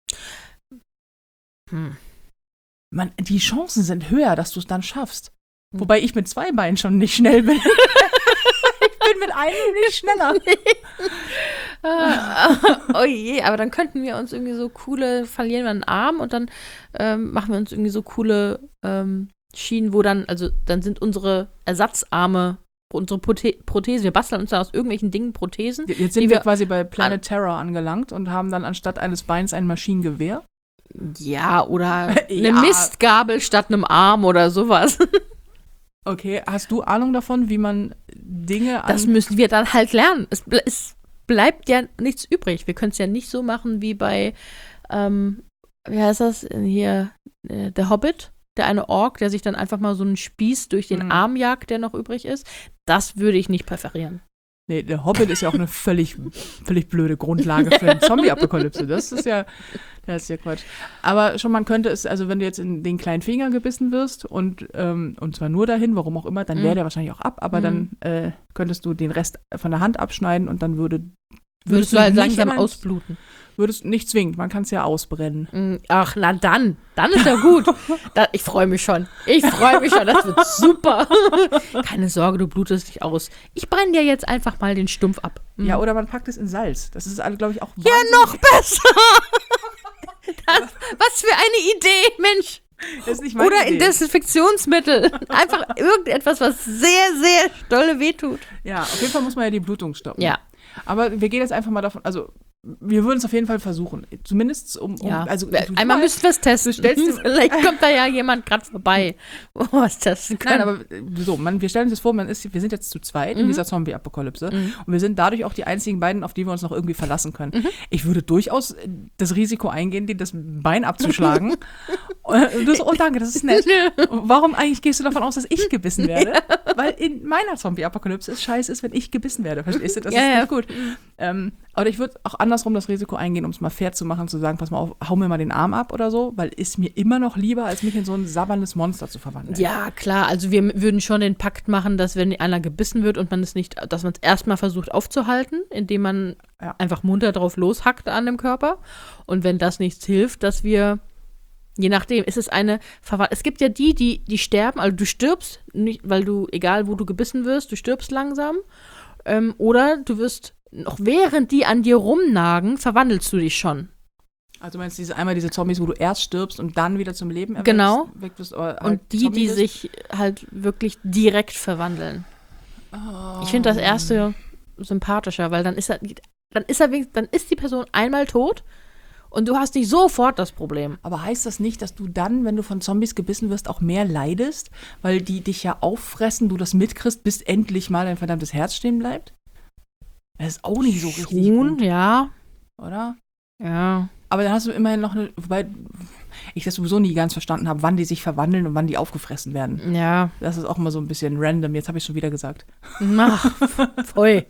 S1: Die Chancen sind höher, dass du es dann schaffst. Wobei ich mit 2 Beinen schon nicht schnell bin. Ich bin mit einem nicht schneller.
S2: Oh je, aber dann könnten wir uns irgendwie so verlieren wir einen Arm und dann machen wir uns irgendwie so coole Schienen, wo dann sind unsere Ersatzarme, unsere Prothesen, wir basteln uns dann aus irgendwelchen Dingen Prothesen.
S1: Jetzt sind wir quasi bei Planet Terror angelangt und haben dann anstatt eines Beins ein Maschinengewehr.
S2: Ja, oder eine Mistgabel statt einem Arm oder sowas.
S1: Okay, hast du Ahnung davon, wie man Dinge
S2: Das müssen wir dann halt lernen. Es bleibt ja nichts übrig. Wir können es ja nicht so machen wie bei, wie heißt das hier, der Hobbit, der eine Ork, der sich dann einfach mal so einen Spieß durch den Arm jagt, der noch übrig ist. Das würde ich nicht präferieren.
S1: Nee, der Hobbit ist ja auch eine völlig blöde Grundlage für eine Zombie-Apokalypse. Das ist ja Quatsch. Aber schon, man könnte es, also wenn du jetzt in den kleinen Finger gebissen wirst und zwar nur dahin, warum auch immer, dann wäre der wahrscheinlich auch ab, aber dann könntest du den Rest von der Hand abschneiden und dann würdest du
S2: halt langsam ausbluten.
S1: Würdest nicht zwingend, man kann es ja ausbrennen.
S2: Ach, na dann ist ja gut. Ich freue mich schon. Das wird super. Keine Sorge, du blutest dich aus. Ich brenne dir jetzt einfach mal den Stumpf ab.
S1: Ja, oder man packt es in Salz. Das ist, glaube ich, auch
S2: ja, noch besser. Was für eine Idee, Mensch.
S1: Das ist nicht meine
S2: Oder
S1: Idee.
S2: in Desinfektionsmittel. Einfach irgendetwas, was sehr, sehr dolle wehtut.
S1: Ja, auf jeden Fall muss man ja die Blutung stoppen.
S2: Ja.
S1: Aber wir gehen jetzt einfach mal davon, also wir würden es auf jeden Fall versuchen. Zumindest also
S2: einmal müssen wir es testen. Vielleicht kommt da ja jemand gerade vorbei, wo wir es testen können.
S1: Nein, aber so, wir stellen uns das vor, wir sind jetzt zu zweit in dieser Zombie-Apokalypse und wir sind dadurch auch die einzigen beiden, auf die wir uns noch irgendwie verlassen können. Ich würde durchaus das Risiko eingehen, dir das Bein abzuschlagen. Und du so, oh danke, das ist nett. Warum eigentlich gehst du davon aus, dass ich gebissen werde? Weil in meiner Zombie-Apokalypse es scheiße ist, wenn ich gebissen werde. Verstehst du? Das ist nicht gut. Aber ich würde auch andersrum das Risiko eingehen, um es mal fair zu machen, zu sagen, pass mal auf, hau mir mal den Arm ab oder so, weil ist mir immer noch lieber, als mich in so ein sabberndes Monster zu verwandeln.
S2: Ja, klar, also wir würden schon den Pakt machen, dass wenn einer gebissen wird und dass man es erstmal versucht aufzuhalten, indem man einfach munter drauf loshackt an dem Körper. Und wenn das nichts hilft, dass wir, je nachdem, ist es es gibt ja die sterben, also du stirbst, nicht, weil du, egal wo du gebissen wirst, du stirbst langsam. Oder du wirst noch während die an dir rumnagen, verwandelst du dich schon.
S1: Also meinst du einmal diese Zombies, wo du erst stirbst und dann wieder zum Leben erweckst?
S2: Genau.
S1: Halt
S2: und die sich halt wirklich direkt verwandeln. Ich finde das erste sympathischer, weil dann ist die Person einmal tot und du hast nicht sofort das Problem.
S1: Aber heißt das nicht, dass du dann, wenn du von Zombies gebissen wirst, auch mehr leidest, weil die dich ja auffressen, du das mitkriegst, bis endlich mal dein verdammtes Herz stehen bleibt? Das ist auch nicht so richtig gut.
S2: Ja.
S1: Oder?
S2: Ja.
S1: Aber dann hast du immerhin noch wobei ich das sowieso nie ganz verstanden habe, wann die sich verwandeln und wann die aufgefressen werden.
S2: Ja.
S1: Das ist auch immer so ein bisschen random. Jetzt habe ich es schon wieder gesagt.
S2: Ach, pfui.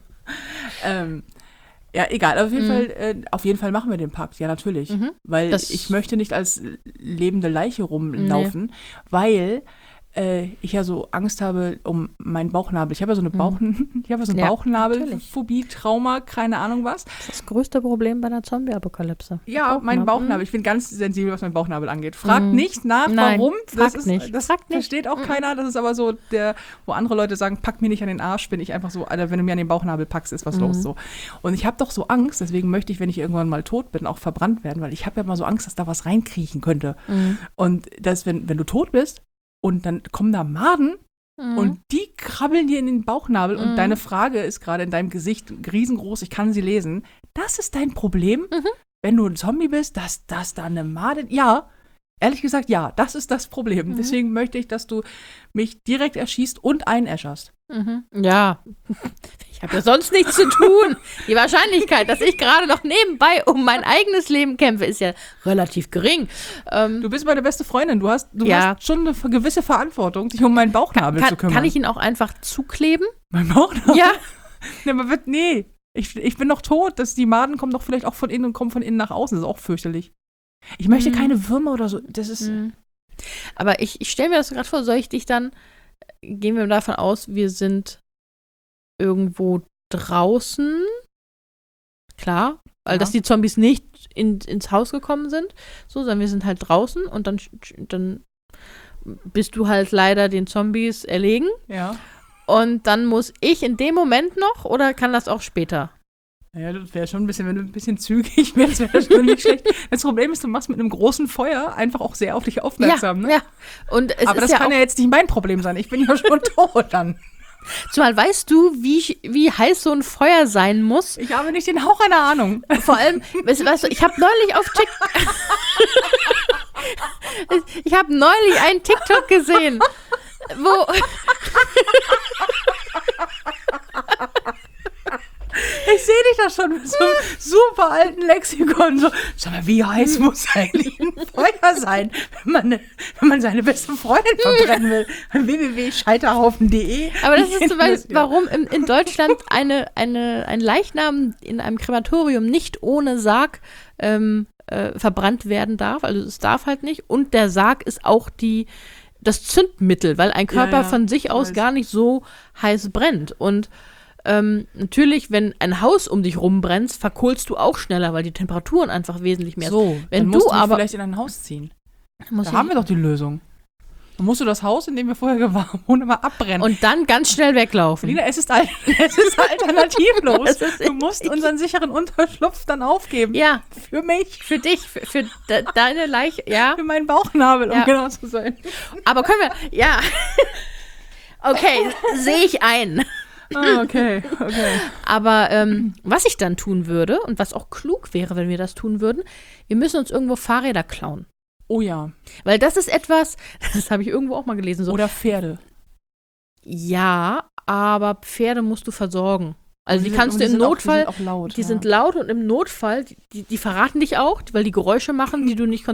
S1: Ja, egal. Auf jeden Fall machen wir den Pakt. Ja, natürlich. Weil ich möchte nicht als lebende Leiche rumlaufen, weil ich ja so Angst habe um meinen Bauchnabel. Ich habe ja so eine Bauchnabelphobie, Trauma, keine Ahnung was.
S2: Das ist das größte Problem bei einer Zombie-Apokalypse.
S1: Ja, mein Bauchnabel. Ich bin ganz sensibel, was meinen Bauchnabel angeht. Fragt nicht nach, warum. Das versteht auch keiner. Das ist aber so, wo andere Leute sagen, pack mir nicht an den Arsch, bin ich einfach so, Alter, wenn du mir an den Bauchnabel packst, ist was los. So. Und ich habe doch so Angst, deswegen möchte ich, wenn ich irgendwann mal tot bin, auch verbrannt werden, weil ich habe ja mal so Angst, dass da was reinkriechen könnte. Und dass, wenn du tot bist, und dann kommen da Maden und die krabbeln dir in den Bauchnabel und deine Frage ist gerade in deinem Gesicht riesengroß, ich kann sie lesen. Das ist dein Problem, wenn du ein Zombie bist, dass da eine Made... Ja, ehrlich gesagt, ja, das ist das Problem. Deswegen möchte ich, dass du mich direkt erschießt und einäscherst.
S2: Ja, ich habe ja sonst nichts zu tun. Die Wahrscheinlichkeit, dass ich gerade noch nebenbei um mein eigenes Leben kämpfe, ist ja relativ gering.
S1: Du bist meine beste Freundin. Du hast schon eine gewisse Verantwortung, dich um meinen Bauchnabel zu kümmern.
S2: Kann ich ihn auch einfach zukleben?
S1: Mein Bauchnabel?
S2: Ja.
S1: Nee, ich bin noch tot. Die Maden kommen doch vielleicht auch von innen und kommen von innen nach außen. Das ist auch fürchterlich. Ich möchte keine Würmer oder so. Das ist.
S2: Aber ich stelle mir das gerade vor, soll ich dich dann, gehen wir davon aus, wir sind irgendwo draußen. Klar, weil dass die Zombies nicht ins Haus gekommen sind, so, sondern wir sind halt draußen und dann bist du halt leider den Zombies erlegen.
S1: Ja.
S2: Und dann muss ich in dem Moment noch oder kann das auch später?
S1: Ja, das wäre schon ein bisschen, wenn du ein bisschen zügig wärst, wäre das schon nicht schlecht. Das Problem ist, du machst mit einem großen Feuer einfach auch sehr auf dich aufmerksam.
S2: Ja,
S1: ne?
S2: ja. Und
S1: aber das kann ja jetzt nicht mein Problem sein. Ich bin ja schon tot dann.
S2: Zumal weißt du, wie heiß so ein Feuer sein muss?
S1: Ich habe nicht den Hauch einer Ahnung.
S2: Vor allem, weißt du, ich habe neulich auf ich habe neulich einen TikTok gesehen, wo
S1: ich sehe dich da schon mit so einem super alten Lexikon. So, sag mal, wie heiß muss eigentlich ein Feuer sein, wenn man seine beste Freundin verbrennen will? www.scheiterhaufen.de.
S2: Aber das ist zum Beispiel, warum in Deutschland ein Leichnam in einem Krematorium nicht ohne Sarg verbrannt werden darf. Also es darf halt nicht. Und der Sarg ist auch das Zündmittel, weil ein Körper von sich aus gar nicht so heiß brennt. Und natürlich, wenn ein Haus um dich rumbrennt, verkohlst du auch schneller, weil die Temperaturen einfach wesentlich mehr sind.
S1: So, wenn du aber vielleicht in ein Haus ziehen. Da haben wir doch die Lösung. Dann musst du das Haus, in dem wir vorher wohnen, immer abbrennen.
S2: Und dann ganz schnell weglaufen.
S1: Lina, es ist alternativlos. Du musst unseren sicheren Unterschlupf dann aufgeben.
S2: Ja.
S1: Für mich.
S2: Für dich, für deine Leiche, ja.
S1: Für meinen Bauchnabel, um genau zu sein.
S2: Aber können wir, ja. Okay, sehe ich ein.
S1: Okay.
S2: Aber was ich dann tun würde und was auch klug wäre, wenn wir das tun würden, wir müssen uns irgendwo Fahrräder klauen.
S1: Oh ja.
S2: Weil das ist etwas, das habe ich irgendwo auch mal gelesen. So.
S1: Oder Pferde.
S2: Ja, aber Pferde musst du versorgen. Also die kannst du im Notfall,
S1: die sind auch laut.
S2: Die sind laut und im Notfall, die verraten dich auch, weil die Geräusche machen, die du nicht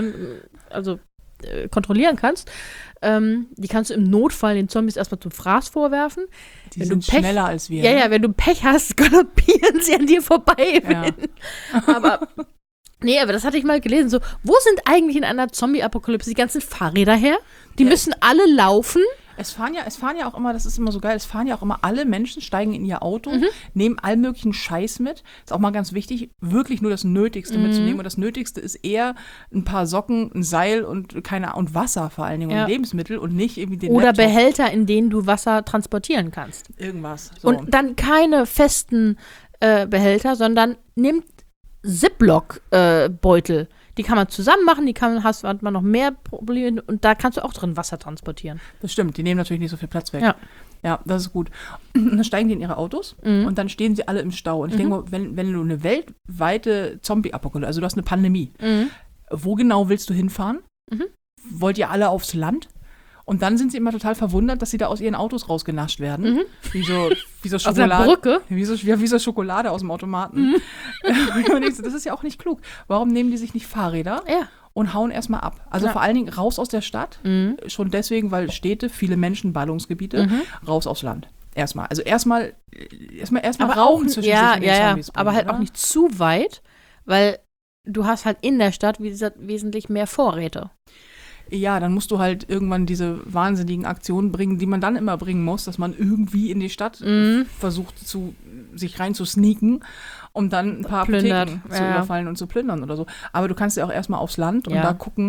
S2: kontrollieren kannst. Die kannst du im Notfall den Zombies erstmal zum Fraß vorwerfen.
S1: Die sind schneller als wir.
S2: Ja, wenn du Pech hast, galoppieren sie an dir vorbei.
S1: Ja.
S2: Aber das hatte ich mal gelesen. So, wo sind eigentlich in einer Zombie-Apokalypse die ganzen Fahrräder her? Die müssen alle laufen.
S1: Es fahren ja auch immer, das ist immer so geil, es fahren ja auch immer alle Menschen, steigen in ihr Auto, nehmen all möglichen Scheiß mit. Ist auch mal ganz wichtig, wirklich nur das Nötigste mitzunehmen. Und das Nötigste ist eher ein paar Socken, ein Seil und Wasser vor allen Dingen und Lebensmittel und nicht irgendwie den
S2: Oder
S1: Laptop.
S2: Behälter, in denen du Wasser transportieren kannst.
S1: Irgendwas. So.
S2: Und dann keine festen Behälter, sondern nimmt Ziploc-Beutel. Die kann man zusammen machen, hat man noch mehr Probleme und da kannst du auch drin Wasser transportieren.
S1: Das stimmt, die nehmen natürlich nicht so viel Platz weg. Ja, das ist gut. Und dann steigen die in ihre Autos und dann stehen sie alle im Stau. Und ich denke mal, wenn du eine weltweite Zombie-Apokalypse, also du hast eine Pandemie, wo genau willst du hinfahren? Wollt ihr alle aufs Land? Und dann sind sie immer total verwundert, dass sie da aus ihren Autos rausgenascht werden. Wie so Schokolade.
S2: Aus der Brücke?
S1: Wie so Schokolade aus dem Automaten. Das ist ja auch nicht klug. Warum nehmen die sich nicht Fahrräder und hauen erstmal ab? Also vor allen Dingen raus aus der Stadt. Schon deswegen, weil Städte, viele Menschen, Ballungsgebiete, raus aufs Land. Erstmal. Also erstmal Raum zwischen sich und den Zombies bringen,
S2: aber halt
S1: oder?
S2: auch nicht zu weit, weil du hast halt in der Stadt, wie gesagt, wesentlich mehr Vorräte.
S1: Ja, dann musst du halt irgendwann diese wahnsinnigen Aktionen bringen, die man dann immer bringen muss, dass man irgendwie in die Stadt versucht, sich rein zu sneaken, um dann ein paar Apotheken zu überfallen und zu plündern oder so. Aber du kannst ja auch erstmal aufs Land und da gucken,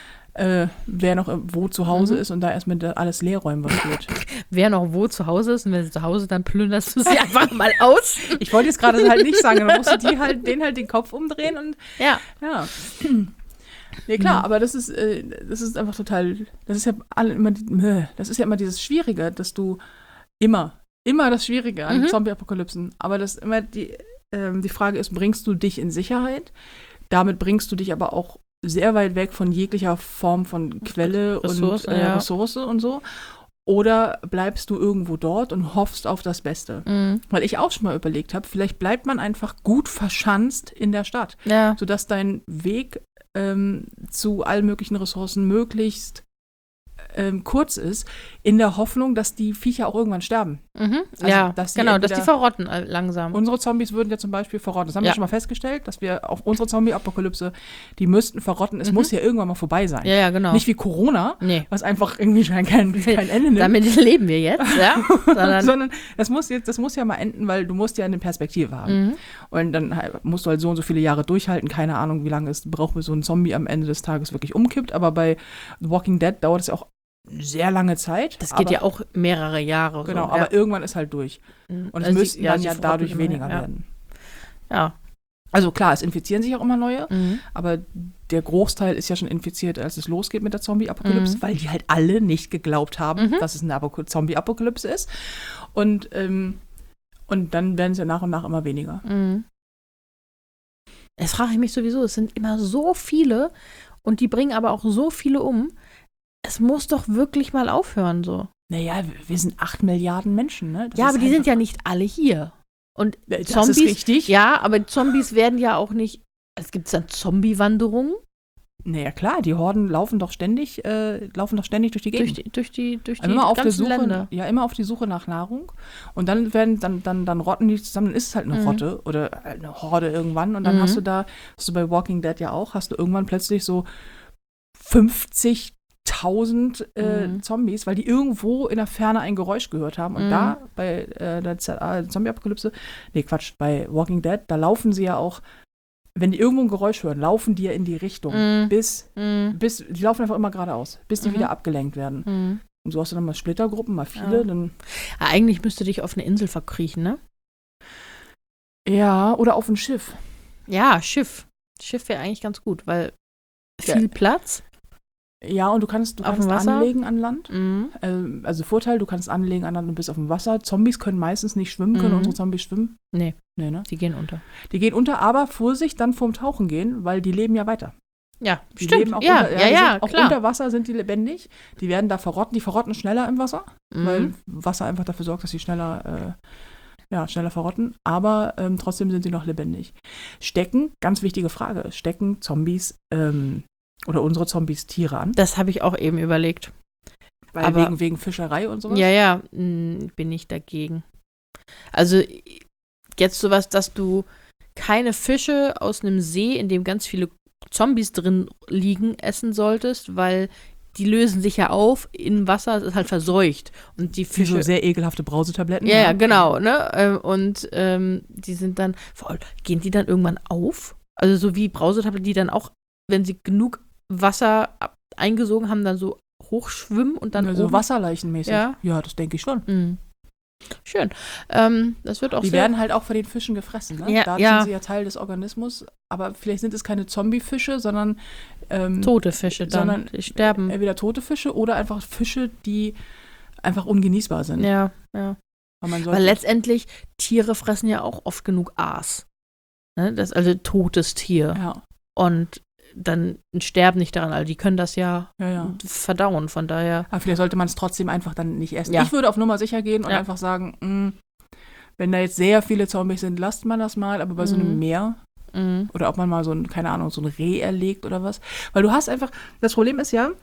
S1: wer noch wo zu Hause ist und da erstmal alles leer räumen, was geht.
S2: Wer noch wo zu Hause ist und wenn sie zu Hause, dann plünderst du sie einfach mal aus.
S1: Ich wollte jetzt gerade halt nicht sagen, dann musst du denen halt den Kopf umdrehen und ja. Nee, klar, aber das ist einfach total, das ist ja immer dieses Schwierige, dass du immer das Schwierige an Zombie-Apokalypsen, aber das immer die Frage ist, bringst du dich in Sicherheit? Damit bringst du dich aber auch sehr weit weg von jeglicher Form von Quelle und Ressource und so. Oder bleibst du irgendwo dort und hoffst auf das Beste? Weil ich auch schon mal überlegt habe, vielleicht bleibt man einfach gut verschanzt in der Stadt, sodass dein Weg zu allen möglichen Ressourcen möglichst kurz ist, in der Hoffnung, dass die Viecher auch irgendwann sterben.
S2: Also, dass die verrotten langsam.
S1: Unsere Zombies würden ja zum Beispiel verrotten. Das haben wir schon mal festgestellt, dass wir auf unsere Zombie-Apokalypse, die müssten verrotten. Es muss ja irgendwann mal vorbei sein.
S2: Ja, genau.
S1: Nicht wie Corona, was einfach irgendwie schon kein Ende nimmt.
S2: Damit leben wir jetzt, ja.
S1: Sondern das muss ja mal enden, weil du musst ja eine Perspektive haben. Und dann musst du halt so und so viele Jahre durchhalten. Keine Ahnung, wie lange es braucht, bis so ein Zombie am Ende des Tages wirklich umkippt. Aber bei The Walking Dead dauert es ja auch sehr lange Zeit.
S2: Das geht ja auch mehrere Jahre.
S1: Genau, aber irgendwann ist halt durch. Und es müssten dann ja dadurch weniger werden.
S2: Ja.
S1: Also klar, es infizieren sich auch immer neue, aber der Großteil ist ja schon infiziert, als es losgeht mit der Zombie-Apokalypse, weil die halt alle nicht geglaubt haben, dass es eine Zombie-Apokalypse ist. Und dann werden es ja nach und nach immer weniger.
S2: Das frage ich mich sowieso. Es sind immer so viele und die bringen aber auch so viele um. Es muss doch wirklich mal aufhören so.
S1: Naja, wir sind 8 Milliarden Menschen, ne?
S2: Aber die sind ja nicht alle hier. Und
S1: das
S2: Zombies,
S1: ist richtig.
S2: Ja, aber Zombies werden ja auch nicht. Es gibt dann Zombie-Wanderungen.
S1: Naja, klar, die Horden laufen doch ständig durch die Gegend.
S2: Durch die
S1: immer auf der
S2: ganzen
S1: Suche,
S2: Länder.
S1: Ja, immer auf die Suche nach Nahrung. Und dann dann rotten die zusammen, dann ist es halt eine Rotte oder eine Horde irgendwann. Und dann hast du bei Walking Dead ja auch, hast du irgendwann plötzlich so 50.000 Zombies, weil die irgendwo in der Ferne ein Geräusch gehört haben. Und da bei der Zombie-Apokalypse, bei Walking Dead, da laufen sie ja auch, wenn die irgendwo ein Geräusch hören, laufen die ja in die Richtung, bis die laufen einfach immer geradeaus, bis die wieder abgelenkt werden. Und so hast du dann mal Splittergruppen, mal viele.
S2: Ja.
S1: Dann
S2: Eigentlich müsste dich auf eine Insel verkriechen, ne?
S1: Ja, oder auf ein Schiff.
S2: Ja, Schiff. Schiff wäre eigentlich ganz gut, weil viel Platz.
S1: Ja, und du kannst anlegen an Land. Also Vorteil, du kannst anlegen an Land und bist auf dem Wasser. Zombies können meistens nicht schwimmen. Können unsere Zombies schwimmen?
S2: Nee,
S1: ne?
S2: Die gehen unter.
S1: Die gehen unter, aber Vorsicht, dann vorm Tauchen gehen, weil die leben ja weiter.
S2: Ja,
S1: die
S2: stimmt.
S1: Leben auch auch
S2: klar.
S1: Unter Wasser sind die lebendig. Die werden da verrotten. Die verrotten schneller im Wasser, weil Wasser einfach dafür sorgt, dass sie schneller verrotten. Aber trotzdem sind sie noch lebendig. Stecken, ganz wichtige Frage, stecken Zombies oder unsere Zombies Tiere an?
S2: Das habe ich auch eben überlegt.
S1: Weil wegen Fischerei und sowas?
S2: Ja, bin ich dagegen. Also jetzt sowas, dass du keine Fische aus einem See, in dem ganz viele Zombies drin liegen, essen solltest, weil die lösen sich ja auf im Wasser, es ist halt verseucht. Und die Fische.
S1: So sehr ekelhafte Brausetabletten.
S2: Ja, genau, ne? Und die sind dann, gehen die dann irgendwann auf? Also so wie Brausetabletten, die dann auch, wenn sie genug Wasser eingesogen haben, dann so hochschwimmen und dann
S1: so wasserleichenmäßig.
S2: Ja,
S1: das denke ich schon.
S2: Schön. Das wird auch
S1: die werden halt auch von den Fischen gefressen. Ne?
S2: Ja,
S1: da sind sie ja Teil des Organismus. Aber vielleicht sind es keine Zombie-Fische, sondern
S2: tote Fische dann. Die sterben.
S1: Entweder tote Fische oder einfach Fische, die einfach ungenießbar sind.
S2: Ja.
S1: Weil
S2: letztendlich, Tiere fressen ja auch oft genug Aas. Ne? Das ist also totes Tier.
S1: Ja.
S2: Und dann sterben nicht daran, also die können das ja verdauen, von daher.
S1: Aber vielleicht sollte man es trotzdem einfach dann nicht essen.
S2: Ja.
S1: Ich würde auf Nummer sicher gehen und einfach sagen, wenn da jetzt sehr viele Zombies sind, lasst man das mal, aber bei so einem Meer oder ob man mal so ein, keine Ahnung, so ein Reh erlegt oder was. Weil du hast einfach, das Problem ist ja,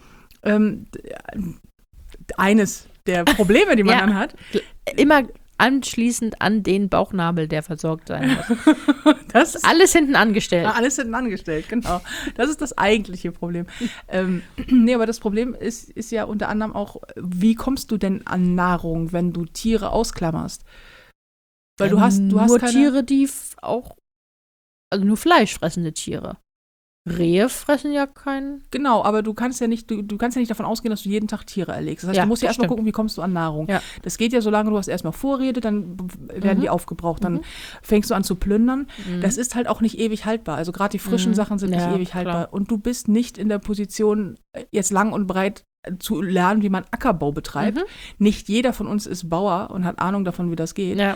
S1: eines der Probleme, die man dann hat.
S2: Immer anschließend an den Bauchnabel, der versorgt sein muss. Das ist alles hinten angestellt.
S1: Alles hinten angestellt, genau. Das ist das eigentliche Problem. Nee, aber das Problem ist ja unter anderem auch, wie kommst du denn an Nahrung, wenn du Tiere ausklammerst? Weil du hast
S2: nur
S1: keine
S2: Tiere, die auch, also nur fleischfressende Tiere. Rehe fressen ja keinen.
S1: Genau, aber du kannst ja nicht davon ausgehen, dass du jeden Tag Tiere erlegst. Das heißt, du musst ja erstmal gucken, wie kommst du an Nahrung. Ja. Das geht ja, solange du hast erstmal Vorräte, dann werden die aufgebraucht, dann fängst du an zu plündern. Das ist halt auch nicht ewig haltbar. Also gerade die frischen Sachen sind nicht ewig haltbar. Und du bist nicht in der Position, jetzt lang und breit zu lernen, wie man Ackerbau betreibt. Nicht jeder von uns ist Bauer und hat Ahnung davon, wie das geht.
S2: Ja.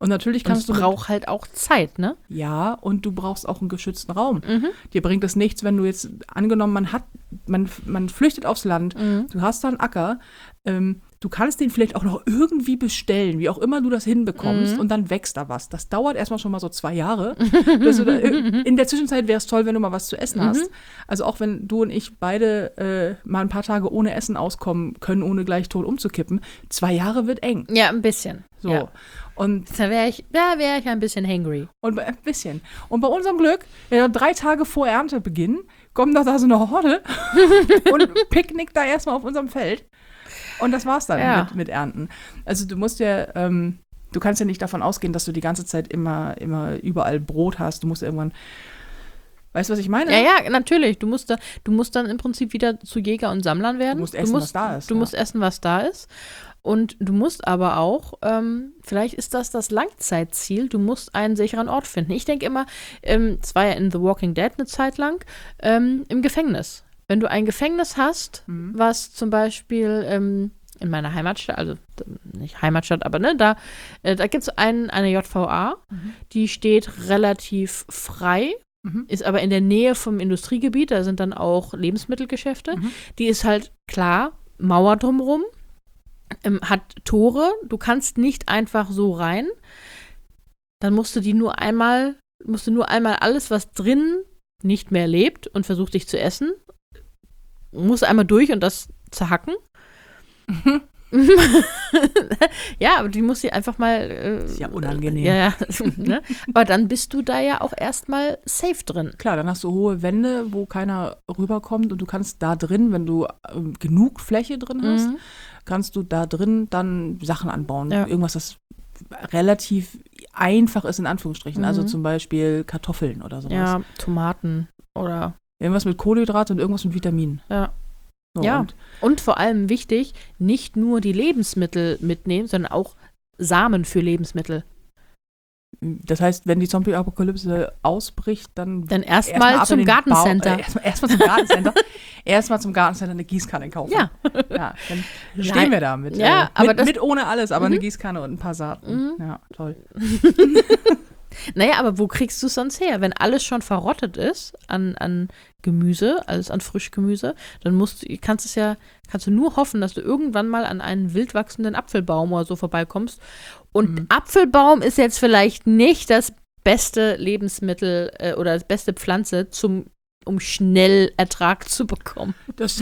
S1: Und natürlich
S2: Und
S1: kannst
S2: es
S1: du
S2: braucht halt auch Zeit, ne?
S1: Ja, und du brauchst auch einen geschützten Raum. Dir bringt es nichts, wenn du jetzt, angenommen, man flüchtet aufs Land, du hast da einen Acker, du kannst den vielleicht auch noch irgendwie bestellen, wie auch immer du das hinbekommst, und dann wächst da was. Das dauert erstmal schon mal so 2 Jahre. In der Zwischenzeit wäre es toll, wenn du mal was zu essen hast. Also auch wenn du und ich beide mal ein paar Tage ohne Essen auskommen können, ohne gleich tot umzukippen, 2 Jahre wird eng.
S2: Ja, ein bisschen.
S1: So.
S2: Ja.
S1: Und
S2: Da wäre ich ein bisschen hangry.
S1: Und ein bisschen. Und bei unserem Glück, 3 Tage vor Erntebeginn, kommt doch da so eine Horde und picknickt da erstmal auf unserem Feld. Und das war's dann mit Ernten. Also du musst ja, du kannst ja nicht davon ausgehen, dass du die ganze Zeit immer überall Brot hast. Du musst irgendwann, weißt du, was ich meine?
S2: Ja, natürlich. Du musst dann im Prinzip wieder zu Jäger und Sammlern werden.
S1: Du musst essen, was da ist.
S2: Du musst essen, was da ist. Und du musst aber auch, vielleicht ist das Langzeitziel, du musst einen sicheren Ort finden. Ich denke immer, es war ja in The Walking Dead eine Zeit lang, im Gefängnis. Wenn du ein Gefängnis hast, was zum Beispiel in meiner Heimatstadt, also nicht Heimatstadt, aber ne, da gibt es eine JVA, die steht relativ frei, ist aber in der Nähe vom Industriegebiet, da sind dann auch Lebensmittelgeschäfte. Die ist halt klar, Mauer drumrum. Hat Tore, du kannst nicht einfach so rein, dann musst du nur einmal alles, was drin nicht mehr lebt und versucht dich zu essen, musst einmal durch und das zerhacken. Ja, aber die musst du einfach mal
S1: ist ja unangenehm.
S2: Ja, ne? Aber dann bist du da ja auch erstmal safe drin.
S1: Klar, dann hast du hohe Wände, wo keiner rüberkommt und du kannst da drin, wenn du genug Fläche drin hast, kannst du da drin dann Sachen anbauen.
S2: Ja.
S1: Irgendwas, das relativ einfach ist, in Anführungsstrichen. Also zum Beispiel Kartoffeln oder sowas.
S2: Ja, Tomaten oder
S1: irgendwas mit Kohlenhydrate und irgendwas mit Vitaminen.
S2: ja.
S1: So,
S2: Ja, und vor allem wichtig, nicht nur die Lebensmittel mitnehmen, sondern auch Samen für Lebensmittel.
S1: Das heißt, wenn die Zombie-Apokalypse ausbricht, dann
S2: erstmal zum Gartencenter.
S1: Erstmal zum Gartencenter. Erstmal zum Gartencenter eine Gießkanne kaufen.
S2: Ja.
S1: Ja, dann stehen wir da mit.
S2: Ja, aber
S1: mit ohne alles, aber eine Gießkanne und ein paar Saaten. Ja, toll.
S2: Naja, aber wo kriegst du es sonst her? Wenn alles schon verrottet ist an Gemüse, alles an Frischgemüse, dann kannst du nur hoffen, dass du irgendwann mal an einen wild wachsenden Apfelbaum oder so vorbeikommst. Und Apfelbaum ist jetzt vielleicht nicht das beste Lebensmittel oder das beste Pflanze, um schnell Ertrag zu bekommen.
S1: Das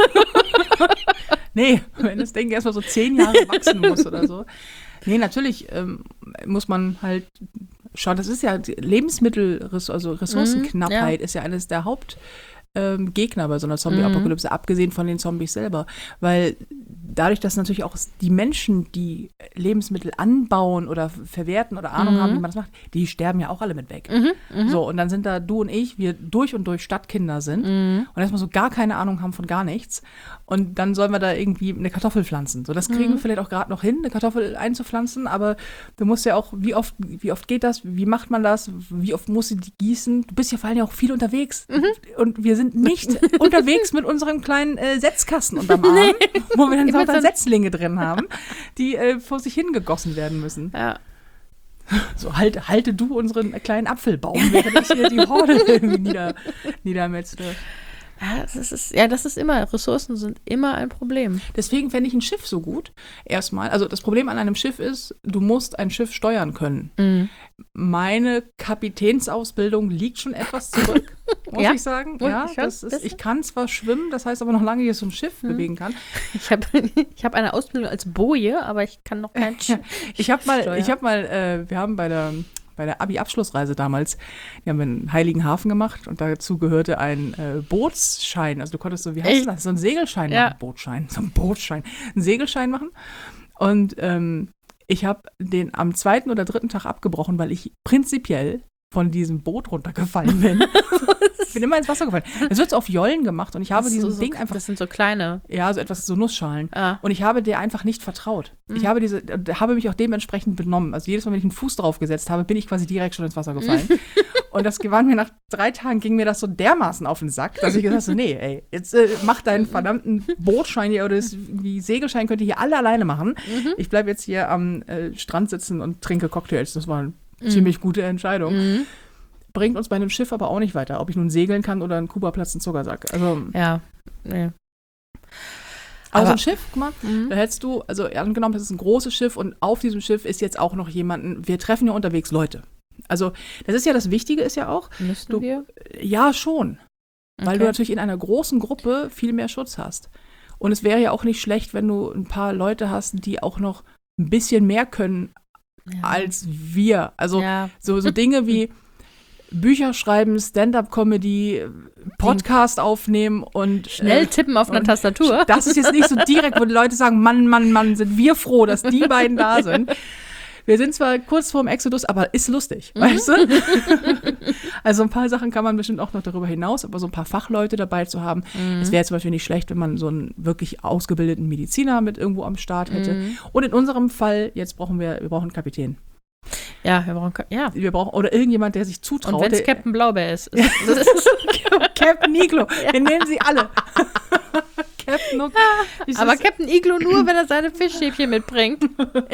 S1: Nee, wenn das Ding erstmal so 10 Jahre wachsen muss oder so. Nee, natürlich muss man halt schauen, das ist ja Ressourcenknappheit ist ja eines der Hauptgegner bei so einer Zombie-Apokalypse, abgesehen von den Zombies selber. Weil dadurch, dass natürlich auch die Menschen, die Lebensmittel anbauen oder verwerten oder Ahnung haben, wie man das macht, die sterben ja auch alle mit weg. So, und dann sind da du und ich, wir durch und durch Stadtkinder sind und erstmal so gar keine Ahnung haben von gar nichts. Und dann sollen wir da irgendwie eine Kartoffel pflanzen. So, das kriegen wir vielleicht auch gerade noch hin, eine Kartoffel einzupflanzen, aber du musst ja auch, wie oft geht das, wie macht man das, wie oft musst du die gießen? Du bist ja vor allem ja auch viel unterwegs. Und wir sind nicht unterwegs mit unserem kleinen Setzkasten unterm Arm, wo wir dann lauter Setzlinge drin haben, die vor sich hingegossen werden müssen.
S2: Ja.
S1: So, halte du unseren kleinen Apfelbaum, während ich hier die Horde irgendwie niedermetzle.
S2: Ja, das ist immer, Ressourcen sind immer ein Problem.
S1: Deswegen fände ich ein Schiff so gut, erstmal. Also das Problem an einem Schiff ist, du musst ein Schiff steuern können. Meine Kapitänsausbildung liegt schon etwas zurück, muss ich sagen. Ja, ich kann zwar schwimmen, das heißt aber noch lange, dass ich so ein Schiff bewegen kann.
S2: Ich hab eine Ausbildung als Boje, aber ich kann noch kein Schiff.
S1: Wir haben bei der Abi-Abschlussreise damals, die haben wir in Heiligenhafen gemacht und dazu gehörte ein Bootsschein. Also du konntest so, wie heißt das? So einen Segelschein machen. Einen Segelschein machen. Und ich habe den am 2. oder 3. Tag abgebrochen, weil ich prinzipiell von diesem Boot runtergefallen bin. Ich bin immer ins Wasser gefallen. Es wird so auf Jollen gemacht und ich habe dieses Ding einfach.
S2: Das sind so kleine.
S1: Ja, so Nussschalen.
S2: Ah.
S1: Und ich habe der einfach nicht vertraut. Ich habe mich auch dementsprechend benommen. Also jedes Mal, wenn ich einen Fuß drauf gesetzt habe, bin ich quasi direkt schon ins Wasser gefallen. Und das gewann mir nach 3 Tagen, ging mir das so dermaßen auf den Sack, dass ich gesagt habe, so, nee, ey, jetzt mach deinen verdammten Bootschein hier oder wie Segelschein könnt ihr hier alle alleine machen. Ich bleibe jetzt hier am Strand sitzen und trinke Cocktails. Das war eine ziemlich gute Entscheidung. Bringt uns bei einem Schiff aber auch nicht weiter, ob ich nun segeln kann oder einen Kuba-Platz einen Zuckersack. Also,
S2: ja, nee.
S1: Aber so ein Schiff, guck mal, da hättest du, also angenommen, das ist ein großes Schiff und auf diesem Schiff ist jetzt auch noch jemanden, wir treffen ja unterwegs Leute. Also das ist ja das Wichtige, ist ja auch.
S2: Müssten wir?
S1: Ja, schon. Weil du natürlich in einer großen Gruppe viel mehr Schutz hast. Und es wäre ja auch nicht schlecht, wenn du ein paar Leute hast, die auch noch ein bisschen mehr können als wir. Also so Dinge wie Bücher schreiben, Stand-up-Comedy, Podcast aufnehmen und
S2: schnell tippen auf einer Tastatur.
S1: Das ist jetzt nicht so direkt, wo die Leute sagen, Mann, sind wir froh, dass die beiden da sind. Wir sind zwar kurz vorm Exodus, aber ist lustig, weißt du? Also ein paar Sachen kann man bestimmt auch noch darüber hinaus, aber so ein paar Fachleute dabei zu haben. Es wäre zum Beispiel nicht schlecht, wenn man so einen wirklich ausgebildeten Mediziner mit irgendwo am Start hätte. Und in unserem Fall, jetzt brauchen wir einen Kapitän.
S2: Ja,
S1: wir brauchen oder irgendjemand, der sich zutraut.
S2: Und wenn es Captain Blaubeer ist.
S1: Captain Iglo, wir nennen sie alle. Captain
S2: aber Captain Iglo nur, wenn er seine Fischstäbchen mitbringt.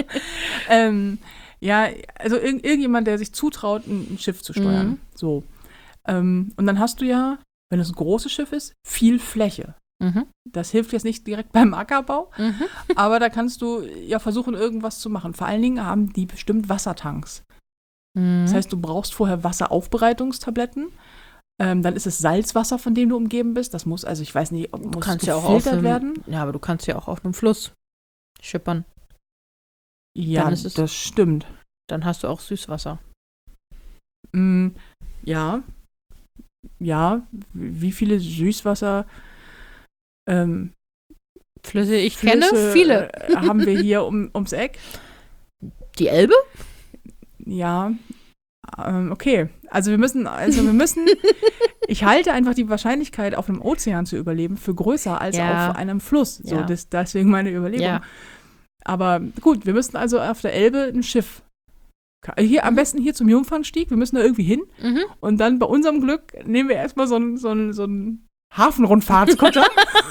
S1: Also irgendjemand, der sich zutraut, ein Schiff zu steuern. So. Und dann hast du ja, wenn es ein großes Schiff ist, viel Fläche. Das hilft jetzt nicht direkt beim Ackerbau, aber da kannst du ja versuchen, irgendwas zu machen. Vor allen Dingen haben die bestimmt Wassertanks. Das heißt, du brauchst vorher Wasseraufbereitungstabletten. Dann ist es Salzwasser, von dem du umgeben bist. Das muss, also ich weiß nicht, muss gefiltert werden.
S2: Ja, aber du kannst ja auch auf einem Fluss schippern.
S1: Ja, das stimmt.
S2: Dann hast du auch Süßwasser.
S1: Ja, wie viele Süßwasser
S2: Flüsse ich kenne? Viele.
S1: Haben wir hier ums Eck?
S2: Die Elbe?
S1: Ja, okay. Also wir müssen, ich halte einfach die Wahrscheinlichkeit, auf einem Ozean zu überleben, für größer als auf einem Fluss. So, deswegen meine Überlegung. Ja. Aber gut, wir müssten also auf der Elbe ein Schiff. Hier, am besten hier zum Jungfernstieg. Wir müssen da irgendwie hin. Und dann bei unserem Glück nehmen wir erstmal so einen Hafenrundfahrtskutter.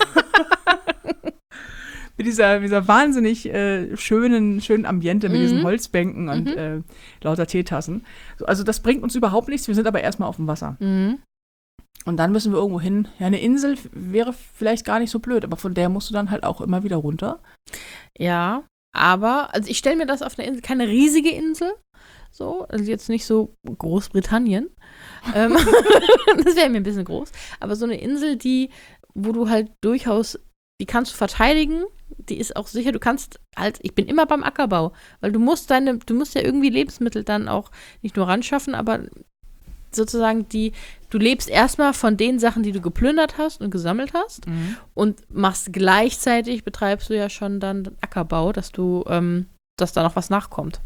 S1: mit dieser wahnsinnig schönen Ambiente, mit diesen Holzbänken und lauter Teetassen. Also das bringt uns überhaupt nichts, wir sind aber erstmal auf dem Wasser. Und dann müssen wir irgendwo hin. Ja, eine Insel wäre vielleicht gar nicht so blöd, aber von der musst du dann halt auch immer wieder runter.
S2: Ja, aber, also ich stelle mir das auf einer Insel, keine riesige Insel, so, also jetzt nicht so Großbritannien. Das wäre mir ein bisschen groß. Aber so eine Insel, wo du halt durchaus, die kannst du verteidigen, die ist auch sicher, du kannst halt, ich bin immer beim Ackerbau, weil du musst ja irgendwie Lebensmittel dann auch nicht nur ranschaffen, aber sozusagen du lebst erstmal von den Sachen, die du geplündert hast und gesammelt hast und gleichzeitig betreibst du ja schon dann Ackerbau, dass da noch was nachkommt.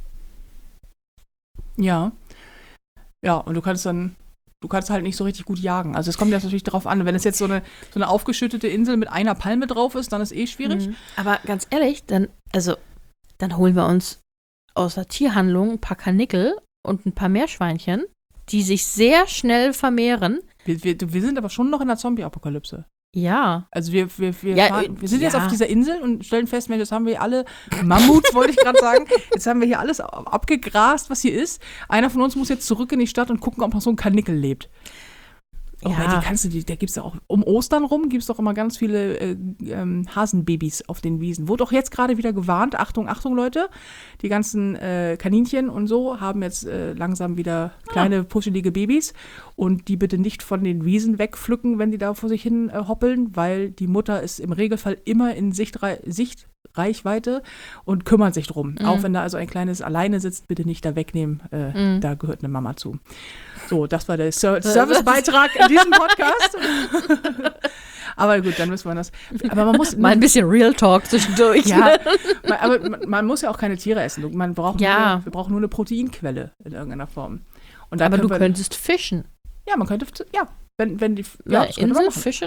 S1: Ja. Ja, und du kannst halt nicht so richtig gut jagen. Also es kommt jetzt natürlich darauf an, wenn es jetzt so eine aufgeschüttete Insel mit einer Palme drauf ist, dann ist schwierig.
S2: Aber ganz ehrlich, dann holen wir uns aus der Tierhandlung ein paar Karnickel und ein paar Meerschweinchen, die sich sehr schnell vermehren.
S1: Wir sind aber schon noch in der Zombie-Apokalypse.
S2: Ja.
S1: Also wir sind jetzt auf dieser Insel und stellen fest, Mensch, jetzt haben wir alle Mammuts, wollte ich gerade sagen. Jetzt haben wir hier alles abgegrast, was hier ist. Einer von uns muss jetzt zurück in die Stadt und gucken, ob noch so ein Karnickel lebt. Ja. Da gibt es ja auch, um Ostern rum gibt es doch immer ganz viele Hasenbabys auf den Wiesen. Wurde auch jetzt gerade wieder gewarnt, Achtung, Leute, die ganzen Kaninchen und so haben jetzt langsam wieder kleine, puschelige Babys und die bitte nicht von den Wiesen wegpflücken, wenn die da vor sich hin hoppeln, weil die Mutter ist im Regelfall immer in Sichtreichweite und kümmert sich drum. Auch wenn da also ein kleines alleine sitzt, bitte nicht da wegnehmen, da gehört eine Mama zu. So, das war der Servicebeitrag in diesem Podcast. Aber gut, dann müssen wir das. Aber man muss
S2: mal ein bisschen Real Talk zwischendurch.
S1: Ja, aber man muss ja auch keine Tiere essen. Wir brauchen nur eine Proteinquelle in irgendeiner Form. Und dann
S2: aber du könntest fischen.
S1: Ja, man könnte, wenn die
S2: Insel fischen?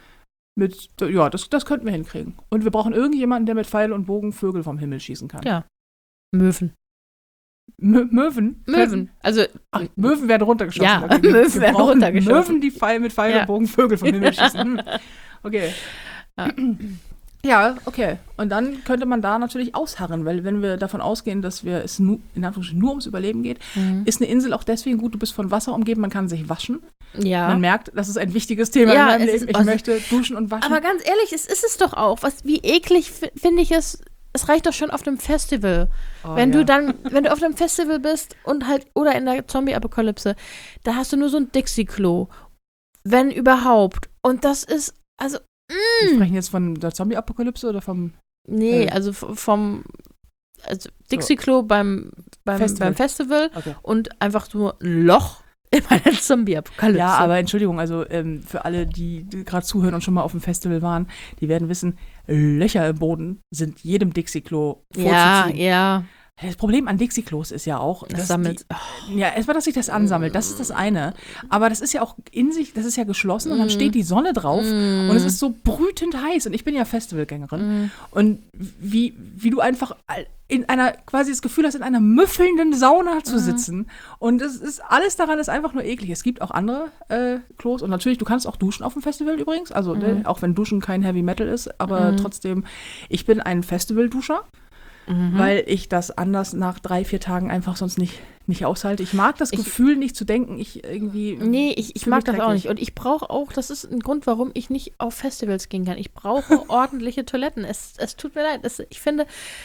S1: Das könnten wir hinkriegen. Und wir brauchen irgendjemanden, der mit Pfeil und Bogen Vögel vom Himmel schießen kann.
S2: Ja. Möwen.
S1: Möwen.
S2: Also
S1: Möwen werden runtergeschossen.
S2: Ja,
S1: okay,
S2: Möwen werden runtergeschossen.
S1: Möwen, die mit Pfeil und Bogen Vögel vom Himmel schießen. Okay. Ja, okay. Und dann könnte man da natürlich ausharren, weil wenn wir davon ausgehen, dass es in Anführungsstrichen nur ums Überleben geht, ist eine Insel auch deswegen gut, du bist von Wasser umgeben, man kann sich waschen.
S2: Ja.
S1: Man merkt, das ist ein wichtiges Thema in meinem Leben. Ich möchte duschen und waschen.
S2: Aber ganz ehrlich, es ist es doch auch. Wie eklig finde ich es. Es reicht doch schon auf dem Festival. Wenn du auf dem Festival bist und halt, oder in der Zombie-Apokalypse, da hast du nur so ein Dixie-Klo. Wenn überhaupt. Und das ist, also,
S1: Wir sprechen jetzt von der Zombie-Apokalypse oder vom...
S2: Nee, also vom Dixie-Klo beim Festival
S1: okay.
S2: Und einfach so ein Loch in meiner Zombie-Apokalypse.
S1: Ja, aber Entschuldigung, also für alle, die gerade zuhören und schon mal auf dem Festival waren, die werden wissen, Löcher im Boden sind jedem Dixie-Klo vorzuziehen.
S2: Ja.
S1: Das Problem an Dixie-Klos ist ja auch,
S2: das sammelt.
S1: Erstmal, dass sich das ansammelt, das ist das eine. Aber das ist ja auch in sich, das ist ja geschlossen und dann steht die Sonne drauf und es ist so brütend heiß. Und ich bin ja Festivalgängerin. Und wie du einfach in einer, quasi das Gefühl hast, in einer müffelnden Sauna zu sitzen. Und es ist, alles daran ist einfach nur eklig. Es gibt auch andere Klos und natürlich, du kannst auch duschen auf dem Festival übrigens. Also auch wenn Duschen kein Heavy Metal ist, aber trotzdem, ich bin ein Festivalduscher. Weil ich das anders nach 3-4 Tagen einfach sonst nicht aushalte. Ich mag das Gefühl nicht zu denken, ich
S2: mag das auch nicht. Und ich brauche auch, das ist ein Grund, warum ich nicht auf Festivals gehen kann. Ich brauche ordentliche Toiletten. Es tut mir leid. Ich finde...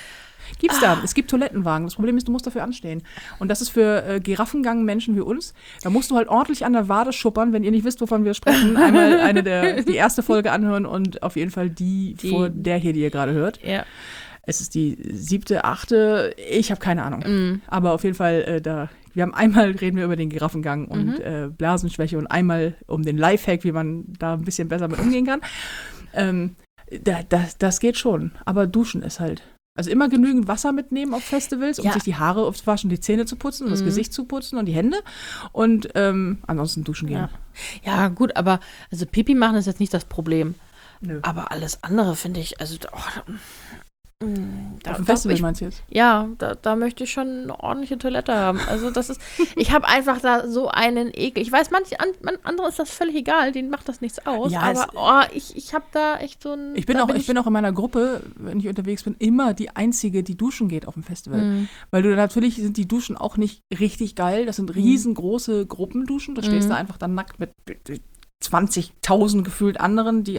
S1: Es gibt Toilettenwagen. Das Problem ist, du musst dafür anstehen. Und das ist für Giraffengang-Menschen wie uns. Da musst du halt ordentlich an der Wade schuppern, wenn ihr nicht wisst, wovon wir sprechen. Einmal die erste Folge anhören und auf jeden Fall die vor der hier, die ihr gerade hört.
S2: Ja.
S1: Es ist die 7., 8., ich habe keine Ahnung. Aber auf jeden Fall, reden wir über den Giraffengang und Blasenschwäche und einmal um den Lifehack, wie man da ein bisschen besser mit umgehen kann. Das geht schon. Aber Duschen ist halt. Also immer genügend Wasser mitnehmen auf Festivals, um sich die Haare zu waschen, die Zähne zu putzen und das Gesicht zu putzen und die Hände. Und ansonsten duschen gehen.
S2: Ja, gut, aber also Pipi machen ist jetzt nicht das Problem.
S1: Nö.
S2: Aber alles andere finde ich, also
S1: auf dem Festival meinst du jetzt?
S2: Ja, da möchte ich schon eine ordentliche Toilette haben. Also das ist, ich habe einfach da so einen Ekel. Ich weiß, manche anderen ist das völlig egal, denen macht das nichts aus. Ja, aber ich habe da echt so ein...
S1: Ich bin auch in meiner Gruppe, wenn ich unterwegs bin, immer die Einzige, die duschen geht auf dem Festival. Weil natürlich sind die Duschen auch nicht richtig geil. Das sind riesengroße Gruppenduschen. Du stehst da einfach dann nackt mit 20.000 gefühlt anderen, die du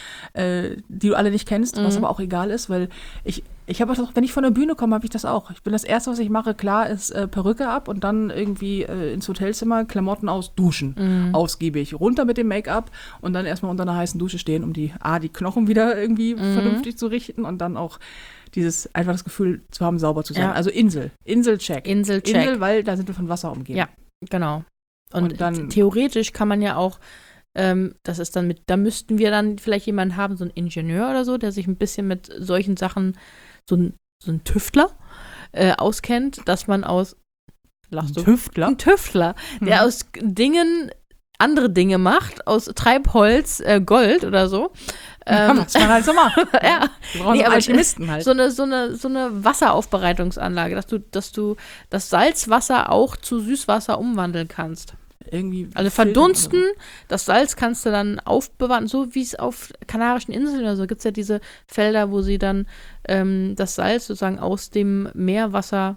S1: alle nicht kennst, was aber auch egal ist, weil ich habe auch, wenn ich von der Bühne komme, habe ich das auch. Ich bin das Erste, was ich mache, klar, ist Perücke ab und dann irgendwie ins Hotelzimmer, Klamotten aus, duschen, ausgiebig, runter mit dem Make-up und dann erstmal unter einer heißen Dusche stehen, um die Knochen wieder irgendwie vernünftig zu richten und dann auch einfach das Gefühl zu haben, sauber zu sein. Ja. Also Inselcheck, weil da sind wir von Wasser umgeben.
S2: Ja, genau. Und dann, theoretisch kann man ja auch das ist dann da müssten wir dann vielleicht jemanden haben, so einen Ingenieur oder so, der sich ein bisschen mit solchen Sachen, so ein Tüftler auskennt, dass man aus
S1: Ein Tüftler,
S2: der aus Dingen andere Dinge macht, aus Treibholz Gold oder so.
S1: Was man halt so macht.
S2: Ja.
S1: Wir brauchen Alchemisten halt.
S2: So eine Wasseraufbereitungsanlage, dass du das Salzwasser auch zu Süßwasser umwandeln kannst. Also verdunsten, das Salz kannst du dann aufbewahren, so wie es auf Kanarischen Inseln oder so gibt es ja diese Felder, wo sie dann das Salz sozusagen aus dem Meerwasser,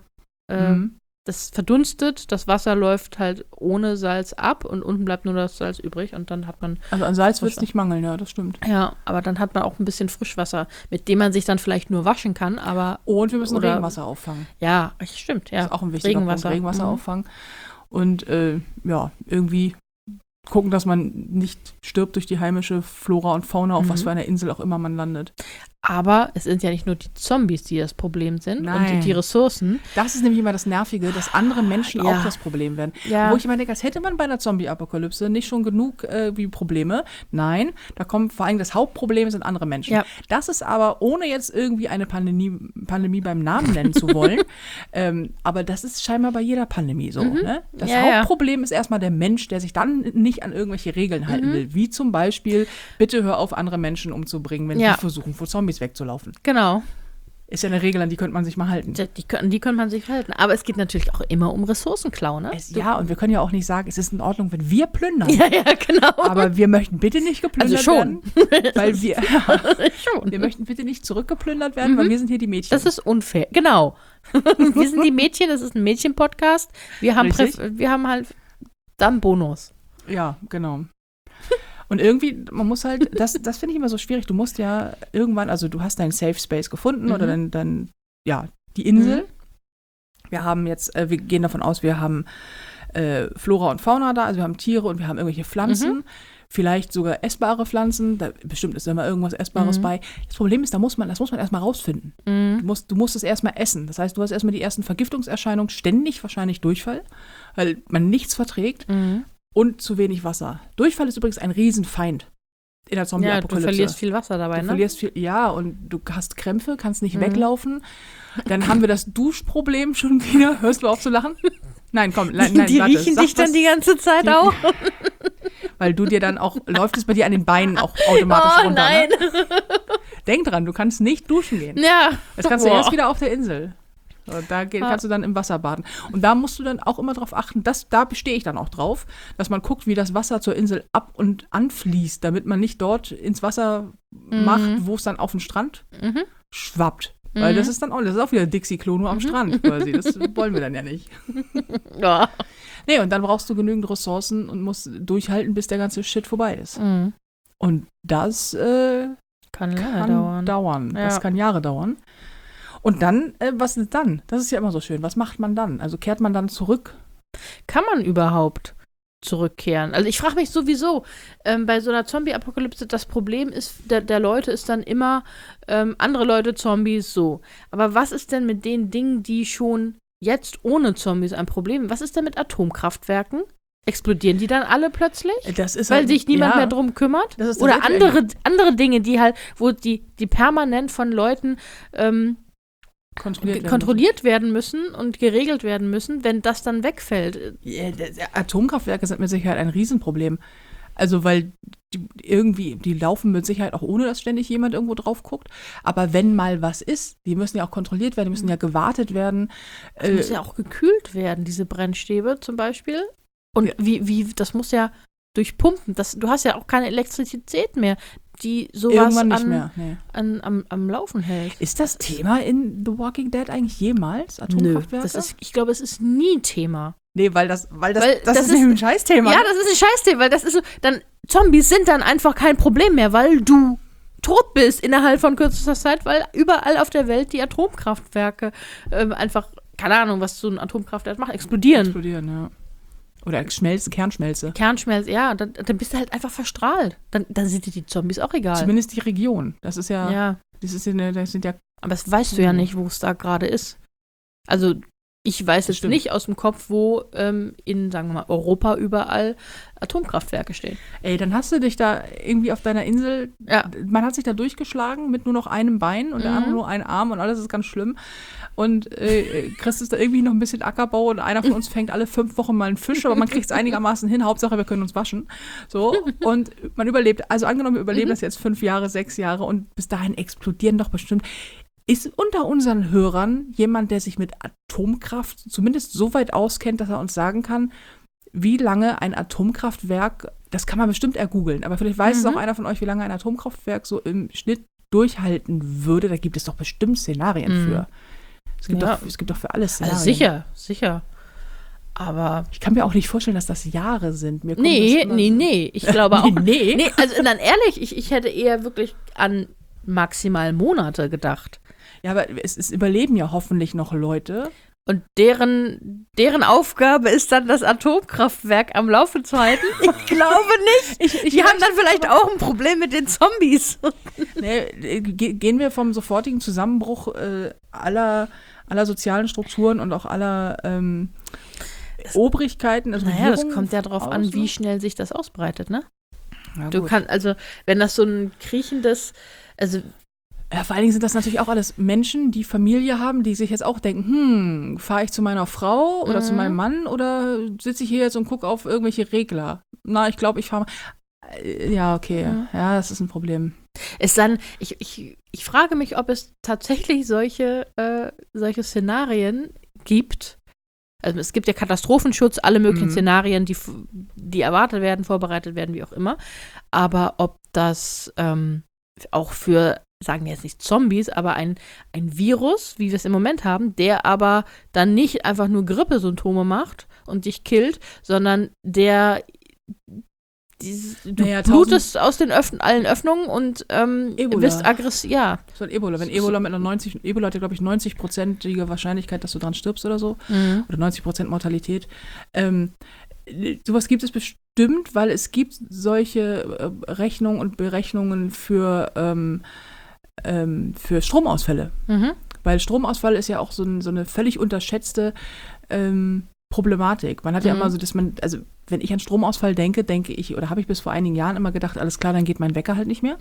S2: das verdunstet, das Wasser läuft halt ohne Salz ab und unten bleibt nur das Salz übrig und dann hat man...
S1: Also an Salz wird es nicht mangeln, ja, das stimmt.
S2: Ja, aber dann hat man auch ein bisschen Frischwasser, mit dem man sich dann vielleicht nur waschen kann, aber...
S1: Und wir müssen Regenwasser auffangen.
S2: Ja, stimmt, ja.
S1: Das ist auch ein wichtiger Punkt, Regenwasser auffangen. Und irgendwie gucken, dass man nicht stirbt durch die heimische Flora und Fauna, auf was für einer Insel auch immer man landet.
S2: Aber es sind ja nicht nur die Zombies, die das Problem sind.
S1: Nein.
S2: Und die Ressourcen.
S1: Das ist nämlich immer das Nervige, dass andere Menschen auch das Problem werden.
S2: Ja.
S1: Wo ich immer denke, als hätte man bei einer Zombie-Apokalypse nicht schon genug wie Probleme. Nein, da kommt vor allem das Hauptproblem sind andere Menschen. Ja. Das ist aber, ohne jetzt irgendwie eine Pandemie beim Namen nennen zu wollen, aber das ist scheinbar bei jeder Pandemie so. Ne? Das Hauptproblem ist erstmal der Mensch, der sich dann nicht an irgendwelche Regeln halten will. Wie zum Beispiel, bitte hör auf, andere Menschen umzubringen, wenn die versuchen, vor Zombies wegzulaufen.
S2: Genau.
S1: Ist ja eine Regel, an die könnte man sich mal halten.
S2: Die könnte man sich halten. Aber es geht natürlich auch immer um Ressourcenklau, ne?
S1: Ja, und wir können ja auch nicht sagen, es ist in Ordnung, wenn wir plündern.
S2: Ja, genau.
S1: Aber wir möchten bitte nicht geplündert werden. Weil wir,
S2: schon.
S1: Wir möchten bitte nicht zurückgeplündert werden, weil wir sind hier die Mädchen.
S2: Das ist unfair, genau. Wir sind die Mädchen, das ist ein Mädchen-Podcast. Wir haben halt dann Bonus.
S1: Ja, genau. Und irgendwie, man muss halt, das finde ich immer so schwierig, du musst ja irgendwann, also du hast deinen Safe Space gefunden oder die Insel. Wir haben jetzt, wir gehen davon aus, wir haben Flora und Fauna da, also wir haben Tiere und wir haben irgendwelche Pflanzen, vielleicht sogar essbare Pflanzen, bestimmt ist da immer irgendwas Essbares bei. Das Problem ist, das muss man erstmal rausfinden. Du musst es erstmal essen. Das heißt, du hast erstmal die ersten Vergiftungserscheinungen, ständig wahrscheinlich Durchfall, weil man nichts verträgt. Und zu wenig Wasser. Durchfall ist übrigens ein Riesenfeind in der Zombie-Apokalypse.
S2: Du verlierst viel Wasser dabei,
S1: Du verlierst viel, ja, und du hast Krämpfe, kannst nicht weglaufen. Dann haben wir das Duschproblem schon wieder. Hörst du auf zu lachen? Nein, komm, nein,
S2: die
S1: warte.
S2: riechen dich dann die ganze Zeit auch?
S1: Weil du dir dann auch, läuft es bei dir an den Beinen auch automatisch runter.
S2: Nein.
S1: Ne? Denk dran, du kannst nicht duschen gehen.
S2: Ja.
S1: Das kannst du erst wieder auf der Insel. Da kannst du dann im Wasser baden. Und da musst du dann auch immer drauf achten, da bestehe ich dann auch drauf, dass man guckt, wie das Wasser zur Insel ab- und anfließt, damit man nicht dort ins Wasser macht, wo es dann auf den Strand schwappt. Weil das ist auch wieder Dixie-Klo nur am Strand quasi. Das wollen wir dann ja nicht.
S2: Ja.
S1: Nee, und dann brauchst du genügend Ressourcen und musst durchhalten, bis der ganze Shit vorbei ist. Und das kann dauern.
S2: Ja.
S1: Das kann Jahre dauern. Und dann, was ist dann? Das ist ja immer so schön. Was macht man dann? Also kehrt man dann zurück?
S2: Kann man überhaupt zurückkehren? Also ich frage mich sowieso, bei so einer Zombie-Apokalypse, das Problem ist, der Leute ist dann immer andere Leute Zombies, so. Aber was ist denn mit den Dingen, die schon jetzt ohne Zombies ein Problem? Was ist denn mit Atomkraftwerken? Explodieren die dann alle plötzlich?
S1: Das ist
S2: weil
S1: halt,
S2: sich niemand mehr drum kümmert?
S1: Das ist
S2: Oder andere Dinge, die halt, wo die permanent von Leuten kontrolliert werden müssen und geregelt werden müssen, wenn das dann wegfällt.
S1: Ja, Atomkraftwerke sind mit Sicherheit ein Riesenproblem. Also, weil die laufen mit Sicherheit auch ohne, dass ständig jemand irgendwo drauf guckt. Aber wenn mal was ist, die müssen ja auch kontrolliert werden, die müssen ja gewartet werden.
S2: Das muss ja auch gekühlt werden, diese Brennstäbe zum Beispiel. Und das muss ja durchpumpen. Du hast ja auch keine Elektrizität mehr, die sowas
S1: irgendwann nicht mehr, nee.
S2: am Laufen hält.
S1: Ist das Thema in The Walking Dead eigentlich jemals, Atomkraftwerke?
S2: Nö, ich glaube, es ist nie Thema.
S1: Nee, weil das ist ein Scheißthema.
S2: Ja, das ist ein Scheißthema, weil das ist so, dann Zombies sind dann einfach kein Problem mehr, weil du tot bist innerhalb von kürzester Zeit, weil überall auf der Welt die Atomkraftwerke einfach, keine Ahnung, was so ein Atomkraftwerk macht, explodieren,
S1: ja. Oder Kernschmelze.
S2: Kernschmelze, ja, dann bist du halt einfach verstrahlt. Dann sind dir die Zombies auch egal.
S1: Zumindest die Region. Das ist ja. Das sind ja.
S2: Aber das weißt du ja nicht, wo es da gerade ist. Also, ich weiß jetzt nicht aus dem Kopf, wo in, sagen wir mal, Europa überall Atomkraftwerke stehen.
S1: Ey, dann hast du dich da irgendwie auf deiner Insel, man hat sich da durchgeschlagen mit nur noch einem Bein und der andere nur einen Arm und alles ist ganz schlimm. Und kriegst es da irgendwie noch ein bisschen Ackerbau und einer von uns fängt alle 5 Wochen mal einen Fisch, aber man kriegt es einigermaßen hin, Hauptsache wir können uns waschen. So, und man überlebt, also angenommen, wir überleben das jetzt 5 Jahre, 6 Jahre und bis dahin explodieren doch bestimmt. Ist unter unseren Hörern jemand, der sich mit Atomkraft zumindest so weit auskennt, dass er uns sagen kann, wie lange ein Atomkraftwerk, das kann man bestimmt ergoogeln, aber vielleicht weiß es auch einer von euch, wie lange ein Atomkraftwerk so im Schnitt durchhalten würde. Da gibt es doch bestimmt Szenarien für. Es gibt doch für alles Szenarien.
S2: Also sicher. Aber
S1: ich kann mir auch nicht vorstellen, dass das Jahre sind.
S2: Nee. Ich glaube auch. Nee, also dann ehrlich, ich hätte eher wirklich an maximal Monate gedacht.
S1: Ja, aber es überleben ja hoffentlich noch Leute.
S2: Und deren Aufgabe ist dann, das Atomkraftwerk am Laufen zu halten? Ich glaube nicht. Die haben dann vielleicht auch ein Problem mit den Zombies.
S1: Nee, gehen wir vom sofortigen Zusammenbruch aller sozialen Strukturen und auch aller Obrigkeiten. Also
S2: das kommt ja drauf an, wie schnell sich das ausbreitet, ne? Ja, du kannst, also, wenn das so ein kriechendes,
S1: ja, vor allen Dingen sind das natürlich auch alles Menschen, die Familie haben, die sich jetzt auch denken, fahre ich zu meiner Frau oder zu meinem Mann oder sitze ich hier jetzt und gucke auf irgendwelche Regler? Na, ich glaube, ich fahre mal. Ja, okay. Ja, das ist ein Problem.
S2: Es dann, ich frage mich, ob es tatsächlich solche Szenarien gibt. Also es gibt ja Katastrophenschutz, alle möglichen Szenarien, die erwartet werden, vorbereitet werden, wie auch immer. Aber ob das auch für, sagen wir jetzt nicht Zombies, aber ein Virus, wie wir es im Moment haben, der aber dann nicht einfach nur Grippesymptome macht und dich killt, sondern der du blutest aus den allen Öffnungen und bist aggressiv. Ja.
S1: So ein Ebola. Wenn Ebola mit einer Ebola hat ja, glaube ich, 90%ige Wahrscheinlichkeit, dass du dran stirbst oder so. Oder 90% Mortalität. Sowas gibt es bestimmt, weil es gibt solche Rechnungen und Berechnungen für Stromausfälle. Weil Stromausfall ist ja auch so eine völlig unterschätzte Problematik. Man hat ja immer so, dass also wenn ich an Stromausfall denke ich, oder habe ich bis vor einigen Jahren immer gedacht, alles klar, dann geht mein Wecker halt nicht mehr.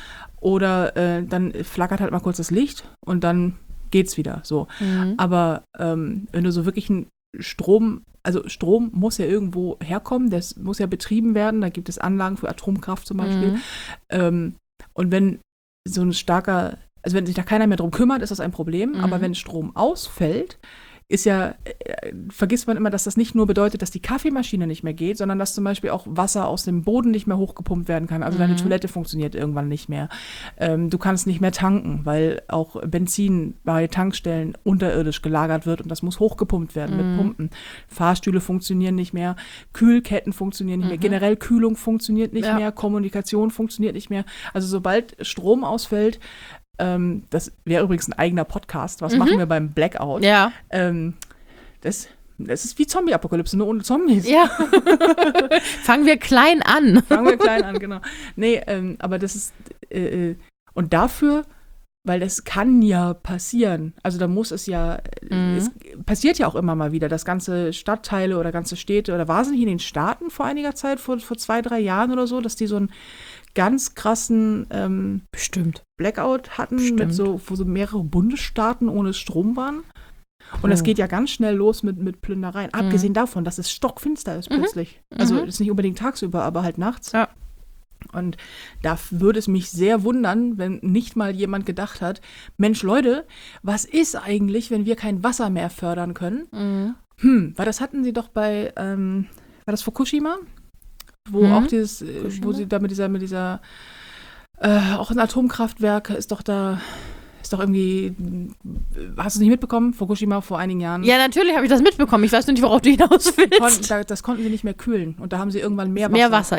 S1: Oder dann flackert halt mal kurz das Licht und dann geht's wieder. So. Aber wenn du so wirklich Strom muss ja irgendwo herkommen, das muss ja betrieben werden, da gibt es Anlagen für Atomkraft zum Beispiel. Und wenn so ein starker, also wenn sich da keiner mehr drum kümmert, ist das ein Problem, aber wenn Strom ausfällt, vergisst man immer, dass das nicht nur bedeutet, dass die Kaffeemaschine nicht mehr geht, sondern dass zum Beispiel auch Wasser aus dem Boden nicht mehr hochgepumpt werden kann. Also deine Toilette funktioniert irgendwann nicht mehr. Du kannst nicht mehr tanken, weil auch Benzin bei Tankstellen unterirdisch gelagert wird und das muss hochgepumpt werden mit Pumpen. Fahrstühle funktionieren nicht mehr, Kühlketten funktionieren nicht mehr, generell Kühlung funktioniert nicht mehr, Kommunikation funktioniert nicht mehr. Also sobald Strom ausfällt, das wäre übrigens ein eigener Podcast. Was machen wir beim Blackout?
S2: Ja.
S1: Das ist wie Zombie-Apokalypse, nur ohne Zombies.
S2: Ja. Fangen wir klein an.
S1: Genau. Nee, aber das ist, und dafür, weil das kann ja passieren. Also da muss es ja, es passiert ja auch immer mal wieder, dass ganze Stadtteile oder ganze Städte, oder war es nicht in den Staaten vor einiger Zeit, vor 2-3 Jahren oder so, dass die so einen ganz krassen
S2: Bestimmt.
S1: Blackout hatten, wo so mehrere Bundesstaaten ohne Strom waren. Und das geht ja ganz schnell los mit Plündereien. Abgesehen davon, dass es stockfinster ist plötzlich. Also ist nicht unbedingt tagsüber, aber halt nachts.
S2: Ja.
S1: Und da würde es mich sehr wundern, wenn nicht mal jemand gedacht hat, Mensch, Leute, was ist eigentlich, wenn wir kein Wasser mehr fördern können? Weil das hatten sie doch bei, war das Fukushima? Wo auch dieses, wo sie da mit dieser auch ein Atomkraftwerk ist doch irgendwie, hast du es nicht mitbekommen? Fukushima vor einigen Jahren.
S2: Ja, natürlich habe ich das mitbekommen. Ich weiß nur nicht, worauf du hinaus willst.
S1: Das konnten sie nicht mehr kühlen. Und da haben sie irgendwann mehr
S2: Wasser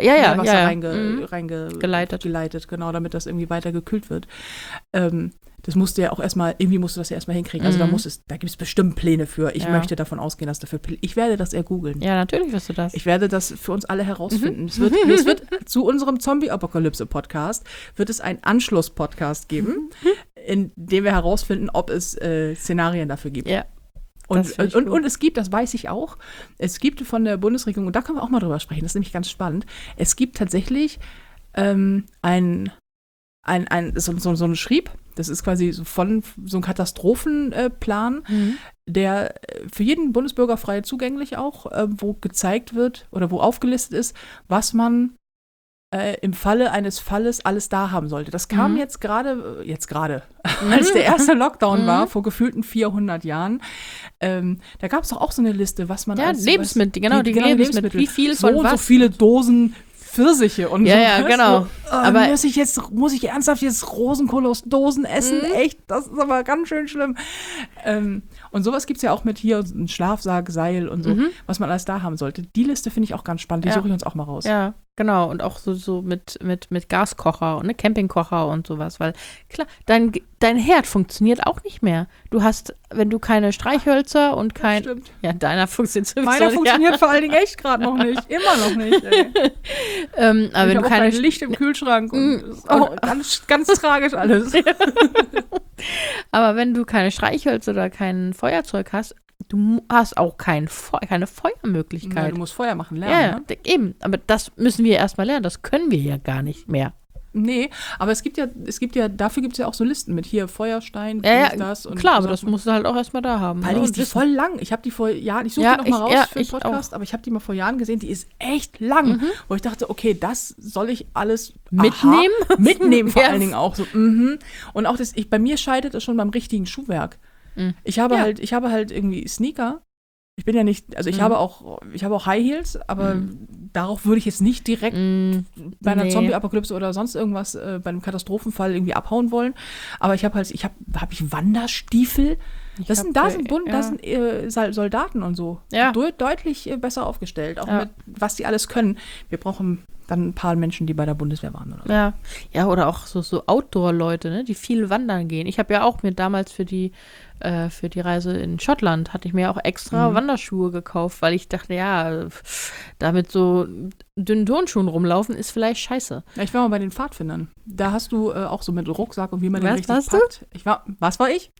S1: reingeleitet, genau, damit das irgendwie weiter gekühlt wird. Das musste ja auch erstmal hinkriegen. Also da gibt es bestimmt Pläne für. Ich möchte davon ausgehen, dass ich werde das googeln.
S2: Ja, natürlich wirst du das.
S1: Ich werde das für uns alle herausfinden. Es wird zu unserem Zombie-Apokalypse-Podcast wird es einen Anschluss-Podcast geben, in dem wir herausfinden, ob es Szenarien dafür gibt. Ja. Und es gibt, das weiß ich auch, es gibt von der Bundesregierung, und da können wir auch mal drüber sprechen, das ist nämlich ganz spannend, es gibt tatsächlich so einen Schrieb, das ist quasi so ein Katastrophenplan, der für jeden Bundesbürger frei zugänglich auch, wo gezeigt wird oder wo aufgelistet ist, was man im Falle eines Falles alles da haben sollte. Das kam jetzt gerade, als der erste Lockdown war, vor gefühlten 400 Jahren. Da gab es doch auch so eine Liste, was man als
S2: Lebensmittel, die Lebensmittel. Wie viel von was?
S1: So viele Dosen Pfirsiche und so.
S2: Ja, genau.
S1: Aber muss ich ernsthaft jetzt Rosenkohl aus Dosen essen? Echt? Das ist aber ganz schön schlimm. Und sowas gibt es ja auch mit hier, ein Schlafsack, Seil und so, was man alles da haben sollte. Die Liste finde ich auch ganz spannend. Die suche ich uns auch mal raus.
S2: Ja, genau. Und auch so mit Gaskocher und Campingkocher und sowas. Weil, klar, dein Herd funktioniert auch nicht mehr. Du hast, wenn du keine Streichhölzer und kein...
S1: Stimmt.
S2: Ja, deiner funktioniert sowieso.
S1: Meiner funktioniert vor allen Dingen echt gerade noch nicht. Immer noch nicht, ey.
S2: Aber wenn du keine
S1: Licht im Kühlschrank und ganz, ganz tragisch alles.
S2: Aber wenn du keine Streichhölzer oder kein Feuerzeug hast, du hast auch keine Feuermöglichkeit.
S1: Ja, du musst Feuer machen lernen.
S2: Ja, eben. Aber das müssen wir erstmal lernen. Das können wir ja gar nicht mehr.
S1: Nee, aber es gibt ja, dafür gibt es ja auch so Listen mit hier Feuerstein,
S2: das. Und klar, aber das musst du halt auch erstmal da haben.
S1: Weil die ist voll lang. Ich habe die vor Jahren, ich suche die noch mal raus für den Podcast, aber ich habe die mal vor Jahren gesehen, die ist echt lang. Wo ich dachte, okay, das soll ich alles
S2: mitnehmen?
S1: Mitnehmen vor allen Dingen auch so. Und auch bei mir scheitert es schon beim richtigen Schuhwerk. Ich habe halt irgendwie Sneaker. Ich bin ja nicht, also ich habe auch High Heels, aber darauf würde ich jetzt nicht direkt bei einer Zombie-Apokalypse oder sonst irgendwas bei einem Katastrophenfall irgendwie abhauen wollen. Aber ich habe Wanderstiefel. Da sind Soldaten und so. Ja. Deutlich besser aufgestellt, auch mit was die alles können. Wir brauchen dann ein paar Menschen, die bei der Bundeswehr waren oder so.
S2: Ja, oder auch so Outdoor-Leute, ne, die viel wandern gehen. Ich habe ja auch mir damals für die Reise in Schottland hatte ich mir auch extra Wanderschuhe gekauft, weil ich dachte, ja, damit so dünnen Turnschuhen rumlaufen ist vielleicht scheiße.
S1: Ja, ich war mal bei den Pfadfindern. Da hast du auch so mit Rucksack und wie man den richtig packt. Was war ich?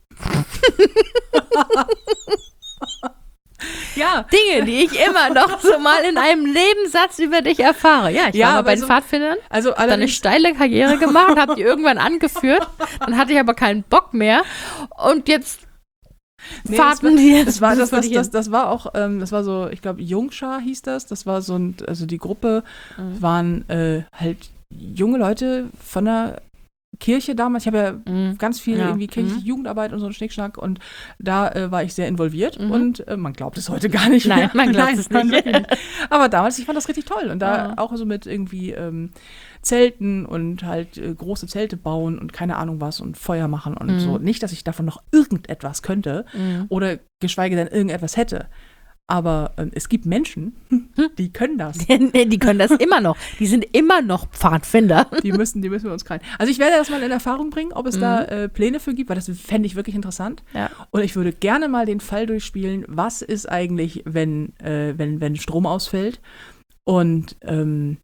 S1: Ja.
S2: Dinge, die ich immer noch so mal in einem Nebensatz über dich erfahre. Ja, ich war mal bei den Pfadfindern, habe dann eine steile Karriere gemacht, habe die irgendwann angeführt, dann hatte ich aber keinen Bock mehr und jetzt Fahrten die jetzt.
S1: Das war auch, das war so, ich glaube, Jungschar hieß das. Das war so also die Gruppe waren halt junge Leute von der Kirche damals. Ich habe ja ganz viel irgendwie kirchliche Jugendarbeit und so einen Schnickschnack und da war ich sehr involviert und man glaubt es heute gar nicht mehr.
S2: Nein, man glaubt es nicht.
S1: Aber damals, ich fand das richtig toll und da auch so mit irgendwie Zelten und halt große Zelte bauen und keine Ahnung was und Feuer machen und so. Nicht, dass ich davon noch irgendetwas könnte oder geschweige denn irgendetwas hätte. Aber es gibt Menschen, die können das.
S2: Die können das immer noch. Die sind immer noch Pfadfinder.
S1: Die müssen wir uns krallen. Also ich werde das mal in Erfahrung bringen, ob es da Pläne für gibt, weil das fände ich wirklich interessant.
S2: Ja.
S1: Und ich würde gerne mal den Fall durchspielen, was ist eigentlich, wenn Strom ausfällt und wenn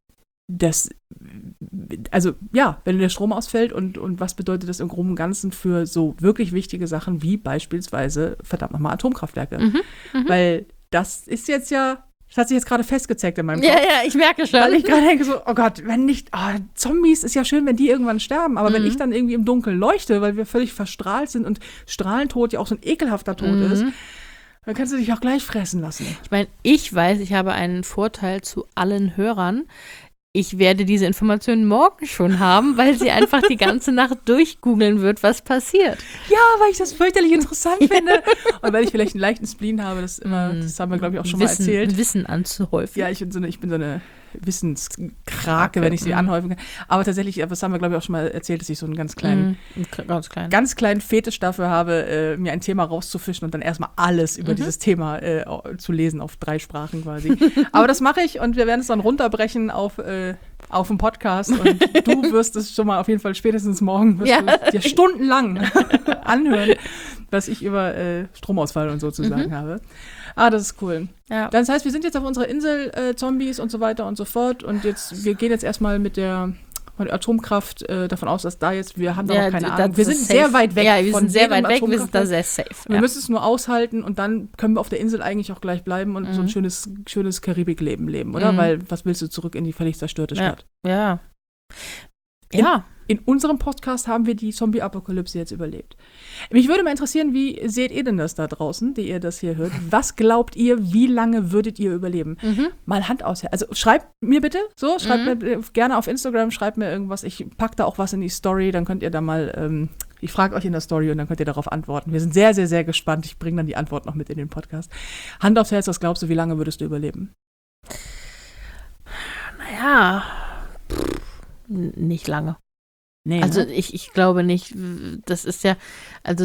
S1: der Strom ausfällt und was bedeutet das im Groben und Ganzen für so wirklich wichtige Sachen wie beispielsweise, verdammt nochmal, Atomkraftwerke. Weil das ist jetzt das hat sich jetzt gerade festgezeigt in meinem Kopf.
S2: Ja, ich merke schon.
S1: Weil ich gerade denke so, oh Gott, wenn nicht, Zombies ist ja schön, wenn die irgendwann sterben, aber wenn ich dann irgendwie im Dunkeln leuchte, weil wir völlig verstrahlt sind und Strahlentod ja auch so ein ekelhafter Tod ist, dann kannst du dich auch gleich fressen lassen.
S2: Ich meine, ich weiß, ich habe einen Vorteil zu allen Hörern. Ich werde diese Informationen morgen schon haben, weil sie einfach die ganze Nacht durchgoogeln wird, was passiert.
S1: Ja, weil ich das fürchterlich interessant finde. Und weil ich vielleicht einen leichten Spleen habe, das haben wir, glaube ich, auch schon mal erzählt.
S2: Wissen anzuhäufen.
S1: Ja, ich bin so eine Wissenskrake, wenn ich sie anhäufen kann. Aber tatsächlich, das haben wir, glaube ich, auch schon mal erzählt, dass ich so einen ganz kleinen Fetisch dafür habe, mir ein Thema rauszufischen und dann erstmal alles über dieses Thema zu lesen, auf 3 Sprachen quasi. Aber das mache ich und wir werden es dann runterbrechen auf dem Podcast und du wirst es schon mal auf jeden Fall spätestens morgen du dir stundenlang anhören, was ich über Stromausfall und so zu sagen habe. Das ist cool. Ja. Das heißt, wir sind jetzt auf unserer Insel, Zombies und so weiter und so fort und wir gehen jetzt erstmal von der Atomkraft davon aus, dass wir haben da noch keine Ahnung. Wir sind sehr weit weg
S2: wir sind da sehr safe.
S1: Wir müssen es nur aushalten und dann können wir auf der Insel eigentlich auch gleich bleiben und so ein schönes Karibik-Leben leben, oder? Weil, was willst du zurück in die völlig zerstörte Stadt?
S2: Ja.
S1: In unserem Podcast haben wir die Zombie-Apokalypse jetzt überlebt. Mich würde mal interessieren, wie seht ihr denn das da draußen, die ihr das hier hört? Was glaubt ihr, wie lange würdet ihr überleben? Mal Hand aus. Also schreibt mir bitte, schreibt mir gerne auf Instagram, schreibt mir irgendwas. Ich packe da auch was in die Story, dann könnt ihr da mal, ich frage euch in der Story und dann könnt ihr darauf antworten. Wir sind sehr, sehr, sehr gespannt. Ich bringe dann die Antwort noch mit in den Podcast. Hand aufs Herz, was glaubst du, wie lange würdest du überleben?
S2: Naja, nicht lange.
S1: Nee,
S2: also ich glaube nicht, das ist ja, also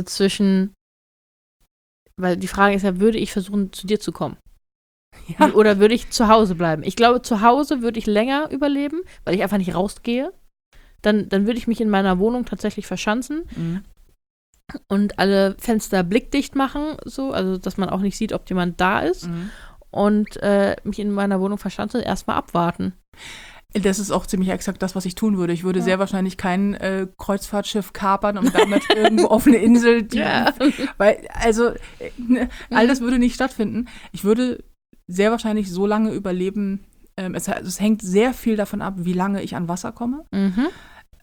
S2: weil die Frage ist ja, würde ich versuchen, zu dir zu kommen? Ja. Oder würde ich zu Hause bleiben? Ich glaube, zu Hause würde ich länger überleben, weil ich einfach nicht rausgehe. Dann würde ich mich in meiner Wohnung tatsächlich verschanzen und alle Fenster blickdicht machen, so, also dass man auch nicht sieht, ob jemand da ist und mich in meiner Wohnung verschanzen und erstmal abwarten.
S1: Das ist auch ziemlich exakt das, was ich tun würde. Ich würde sehr wahrscheinlich kein Kreuzfahrtschiff kapern und damit irgendwo auf eine Insel, weil, all das würde nicht stattfinden. Ich würde sehr wahrscheinlich so lange überleben. Es hängt sehr viel davon ab, wie lange ich an Wasser komme.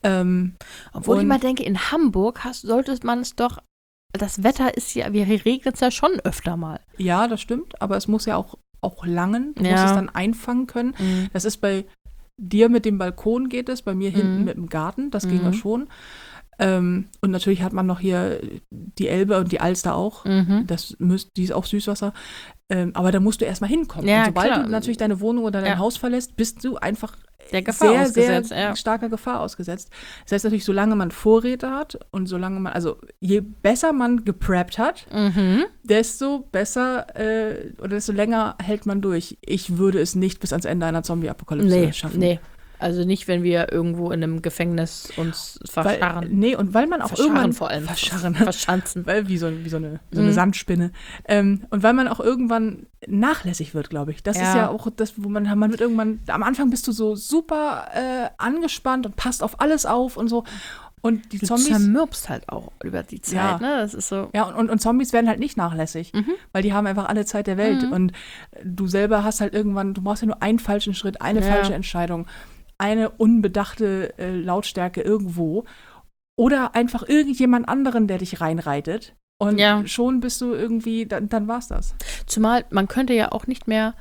S2: Obwohl ich mal denke, in Hamburg sollte man es doch, das Wetter ist ja, wir regnet es ja schon öfter mal.
S1: Ja, das stimmt, aber es muss ja auch langen. Du
S2: Ja.
S1: musst es dann einfangen können. Das ist bei dir mit dem Balkon geht es, bei mir hinten mit dem Garten, das ging ja schon. Und natürlich hat man noch hier die Elbe und die Alster auch. Die ist auch Süßwasser. Aber da musst du erstmal hinkommen.
S2: Ja,
S1: und sobald
S2: klar.
S1: du natürlich deine Wohnung oder dein Haus verlässt, bist du einfach
S2: Der Gefahr ausgesetzt,
S1: sehr starker Gefahr ausgesetzt. Das heißt natürlich, solange man Vorräte hat und solange man, also je besser man gepreppt hat, desto besser oder desto länger hält man durch. Ich würde es nicht bis ans Ende einer Zombie-Apokalypse schaffen.
S2: Nee. Also nicht, wenn wir irgendwo in einem Gefängnis uns verscharren.
S1: Und weil man auch irgendwann
S2: verschanzen.
S1: Weil wie so eine Sandspinne. Und weil man auch irgendwann nachlässig wird, glaube ich. Das ist ja auch das, wo man wird irgendwann, am Anfang bist du so super angespannt und passt auf alles auf und so. Und die Zombies.
S2: Du zermürbst halt auch über die Zeit, ne? Das ist so.
S1: Ja, und Zombies werden halt nicht nachlässig, weil die haben einfach alle Zeit der Welt. Und du selber hast halt irgendwann, du brauchst ja nur einen falschen Schritt, eine falsche Entscheidung, eine unbedachte Lautstärke irgendwo oder einfach irgendjemand anderen, der dich reinreitet und schon bist du irgendwie, dann war's das.
S2: Zumal man könnte ja auch nicht mehr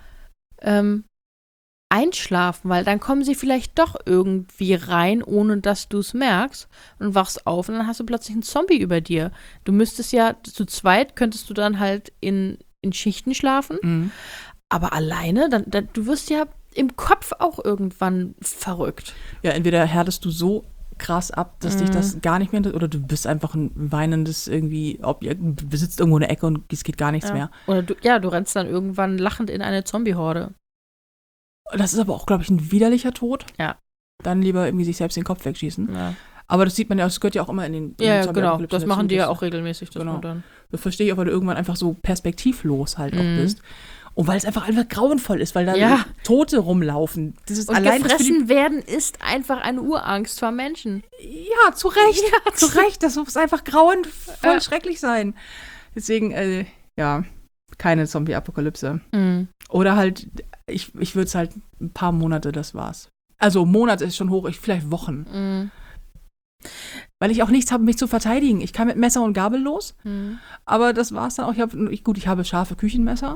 S2: einschlafen, weil dann kommen sie vielleicht doch irgendwie rein, ohne dass du es merkst und wachst auf und dann hast du plötzlich einen Zombie über dir. Du müsstest ja, zu zweit könntest du dann halt in Schichten schlafen, aber alleine, du wirst ja im Kopf auch irgendwann verrückt.
S1: Ja, entweder härtest du so krass ab, dass dich das gar nicht mehr interessiert, oder du bist einfach ein weinendes irgendwie Objekt, du besitzt irgendwo eine Ecke und es geht gar nichts mehr.
S2: Oder du rennst dann irgendwann lachend in eine Zombie-Horde.
S1: Das ist aber auch, glaube ich, ein widerlicher Tod.
S2: Ja.
S1: Dann lieber irgendwie sich selbst den Kopf wegschießen.
S2: Ja.
S1: Aber das sieht man ja, das gehört ja auch immer in den
S2: Ja, genau, das machen die ja auch regelmäßig.
S1: Dann. Das verstehe ich auch, weil du irgendwann einfach so perspektivlos halt auch bist. Und weil es einfach grauenvoll ist, weil da Tote rumlaufen.
S2: Und allein gefressen werden ist einfach eine Urangst vor Menschen.
S1: Ja, zu Recht. Ja, zu Recht. Das muss einfach grauenvoll schrecklich sein. Deswegen, keine Zombie-Apokalypse. Oder halt, ich würde es halt ein paar Monate, das war's. Also Monat ist schon hoch, vielleicht Wochen. Weil ich auch nichts habe, mich zu verteidigen. Ich kann mit Messer und Gabel los, aber das war's dann auch. Ich habe scharfe Küchenmesser.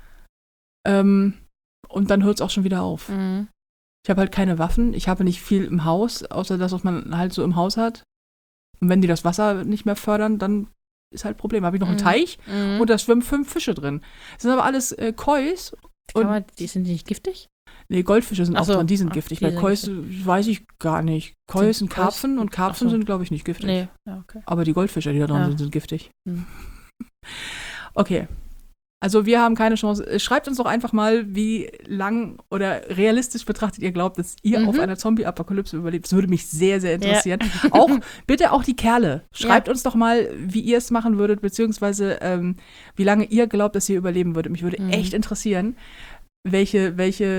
S1: Und dann hört es auch schon wieder auf. Ich habe halt keine Waffen. Ich habe nicht viel im Haus, außer das, was man halt so im Haus hat. Und wenn die das Wasser nicht mehr fördern, dann ist halt ein Problem. Habe ich noch einen Teich und da schwimmen 5 Fische drin. Das sind aber alles Kois.
S2: Die sind nicht giftig?
S1: Nee, Goldfische sind auch drin, die sind giftig. Bei Kois weiß ich gar nicht. Kois sind Karpfen und Karpfen sind, glaube ich, nicht giftig.
S2: Nee, ja, okay.
S1: Aber die Goldfische, die da drin sind giftig. Okay. Also wir haben keine Chance. Schreibt uns doch einfach mal, wie lang oder realistisch betrachtet ihr glaubt, dass ihr auf einer Zombie-Apokalypse überlebt. Das würde mich sehr, sehr interessieren. Ja. Bitte auch die Kerle. Schreibt uns doch mal, wie ihr es machen würdet, beziehungsweise wie lange ihr glaubt, dass ihr überleben würdet. Mich würde echt interessieren, wer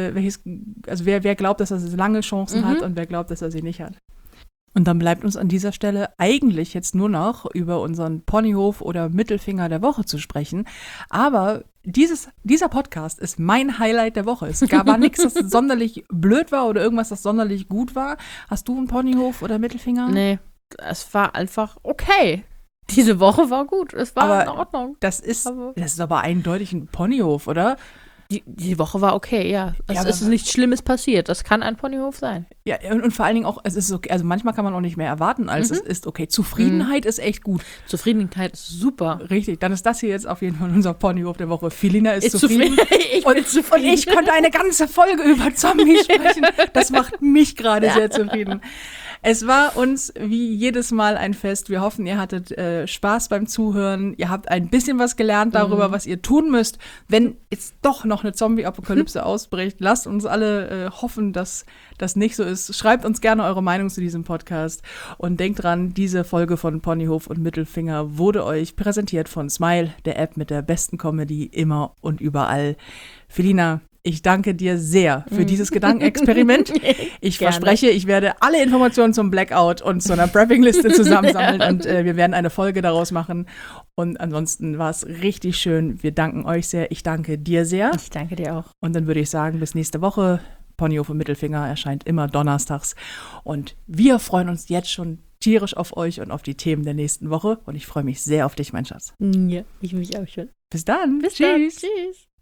S1: glaubt, dass er lange Chancen hat und wer glaubt, dass er sie nicht hat. Und dann bleibt uns an dieser Stelle eigentlich jetzt nur noch über unseren Ponyhof oder Mittelfinger der Woche zu sprechen. Aber dieser Podcast ist mein Highlight der Woche. Es war nichts, das sonderlich blöd war oder irgendwas, das sonderlich gut war. Hast du einen Ponyhof oder Mittelfinger?
S2: Nee, es war einfach okay. Diese Woche war gut, es war in Ordnung.
S1: Das ist aber eindeutig ein Ponyhof, oder?
S2: Die Woche war okay, ja. Es ist nichts Schlimmes passiert. Das kann ein Ponyhof sein.
S1: Ja, und vor allen Dingen auch, es ist okay. Also manchmal kann man auch nicht mehr erwarten, als es ist okay. Zufriedenheit ist echt gut.
S2: Zufriedenheit ist super.
S1: Richtig, dann ist das hier jetzt auf jeden Fall unser Ponyhof der Woche. Felina ist zufrieden.
S2: Und
S1: ich konnte eine ganze Folge über Zombies sprechen. Das macht mich gerade sehr zufrieden. Es war uns wie jedes Mal ein Fest. Wir hoffen, ihr hattet Spaß beim Zuhören. Ihr habt ein bisschen was gelernt darüber, was ihr tun müsst, wenn jetzt doch noch eine Zombie-Apokalypse ausbricht. Lasst uns alle hoffen, dass das nicht so ist. Schreibt uns gerne eure Meinung zu diesem Podcast. Und denkt dran, diese Folge von Ponyhof und Mittelfinger wurde euch präsentiert von Smile, der App mit der besten Comedy immer und überall. Felina, ich danke dir sehr für dieses Gedankenexperiment. Ich verspreche, ich werde alle Informationen zum Blackout und zu einer Prepping-Liste zusammensammeln und wir werden eine Folge daraus machen. Und ansonsten war es richtig schön. Wir danken euch sehr. Ich danke dir sehr.
S2: Ich danke dir auch.
S1: Und dann würde ich sagen, bis nächste Woche. Ponyhof im Mittelfinger erscheint immer donnerstags. Und wir freuen uns jetzt schon tierisch auf euch und auf die Themen der nächsten Woche. Und ich freue mich sehr auf dich, mein Schatz.
S2: Ja, ich mich auch schon.
S1: Bis dann.
S2: Bis
S1: Tschüss.
S2: dann. Tschüss.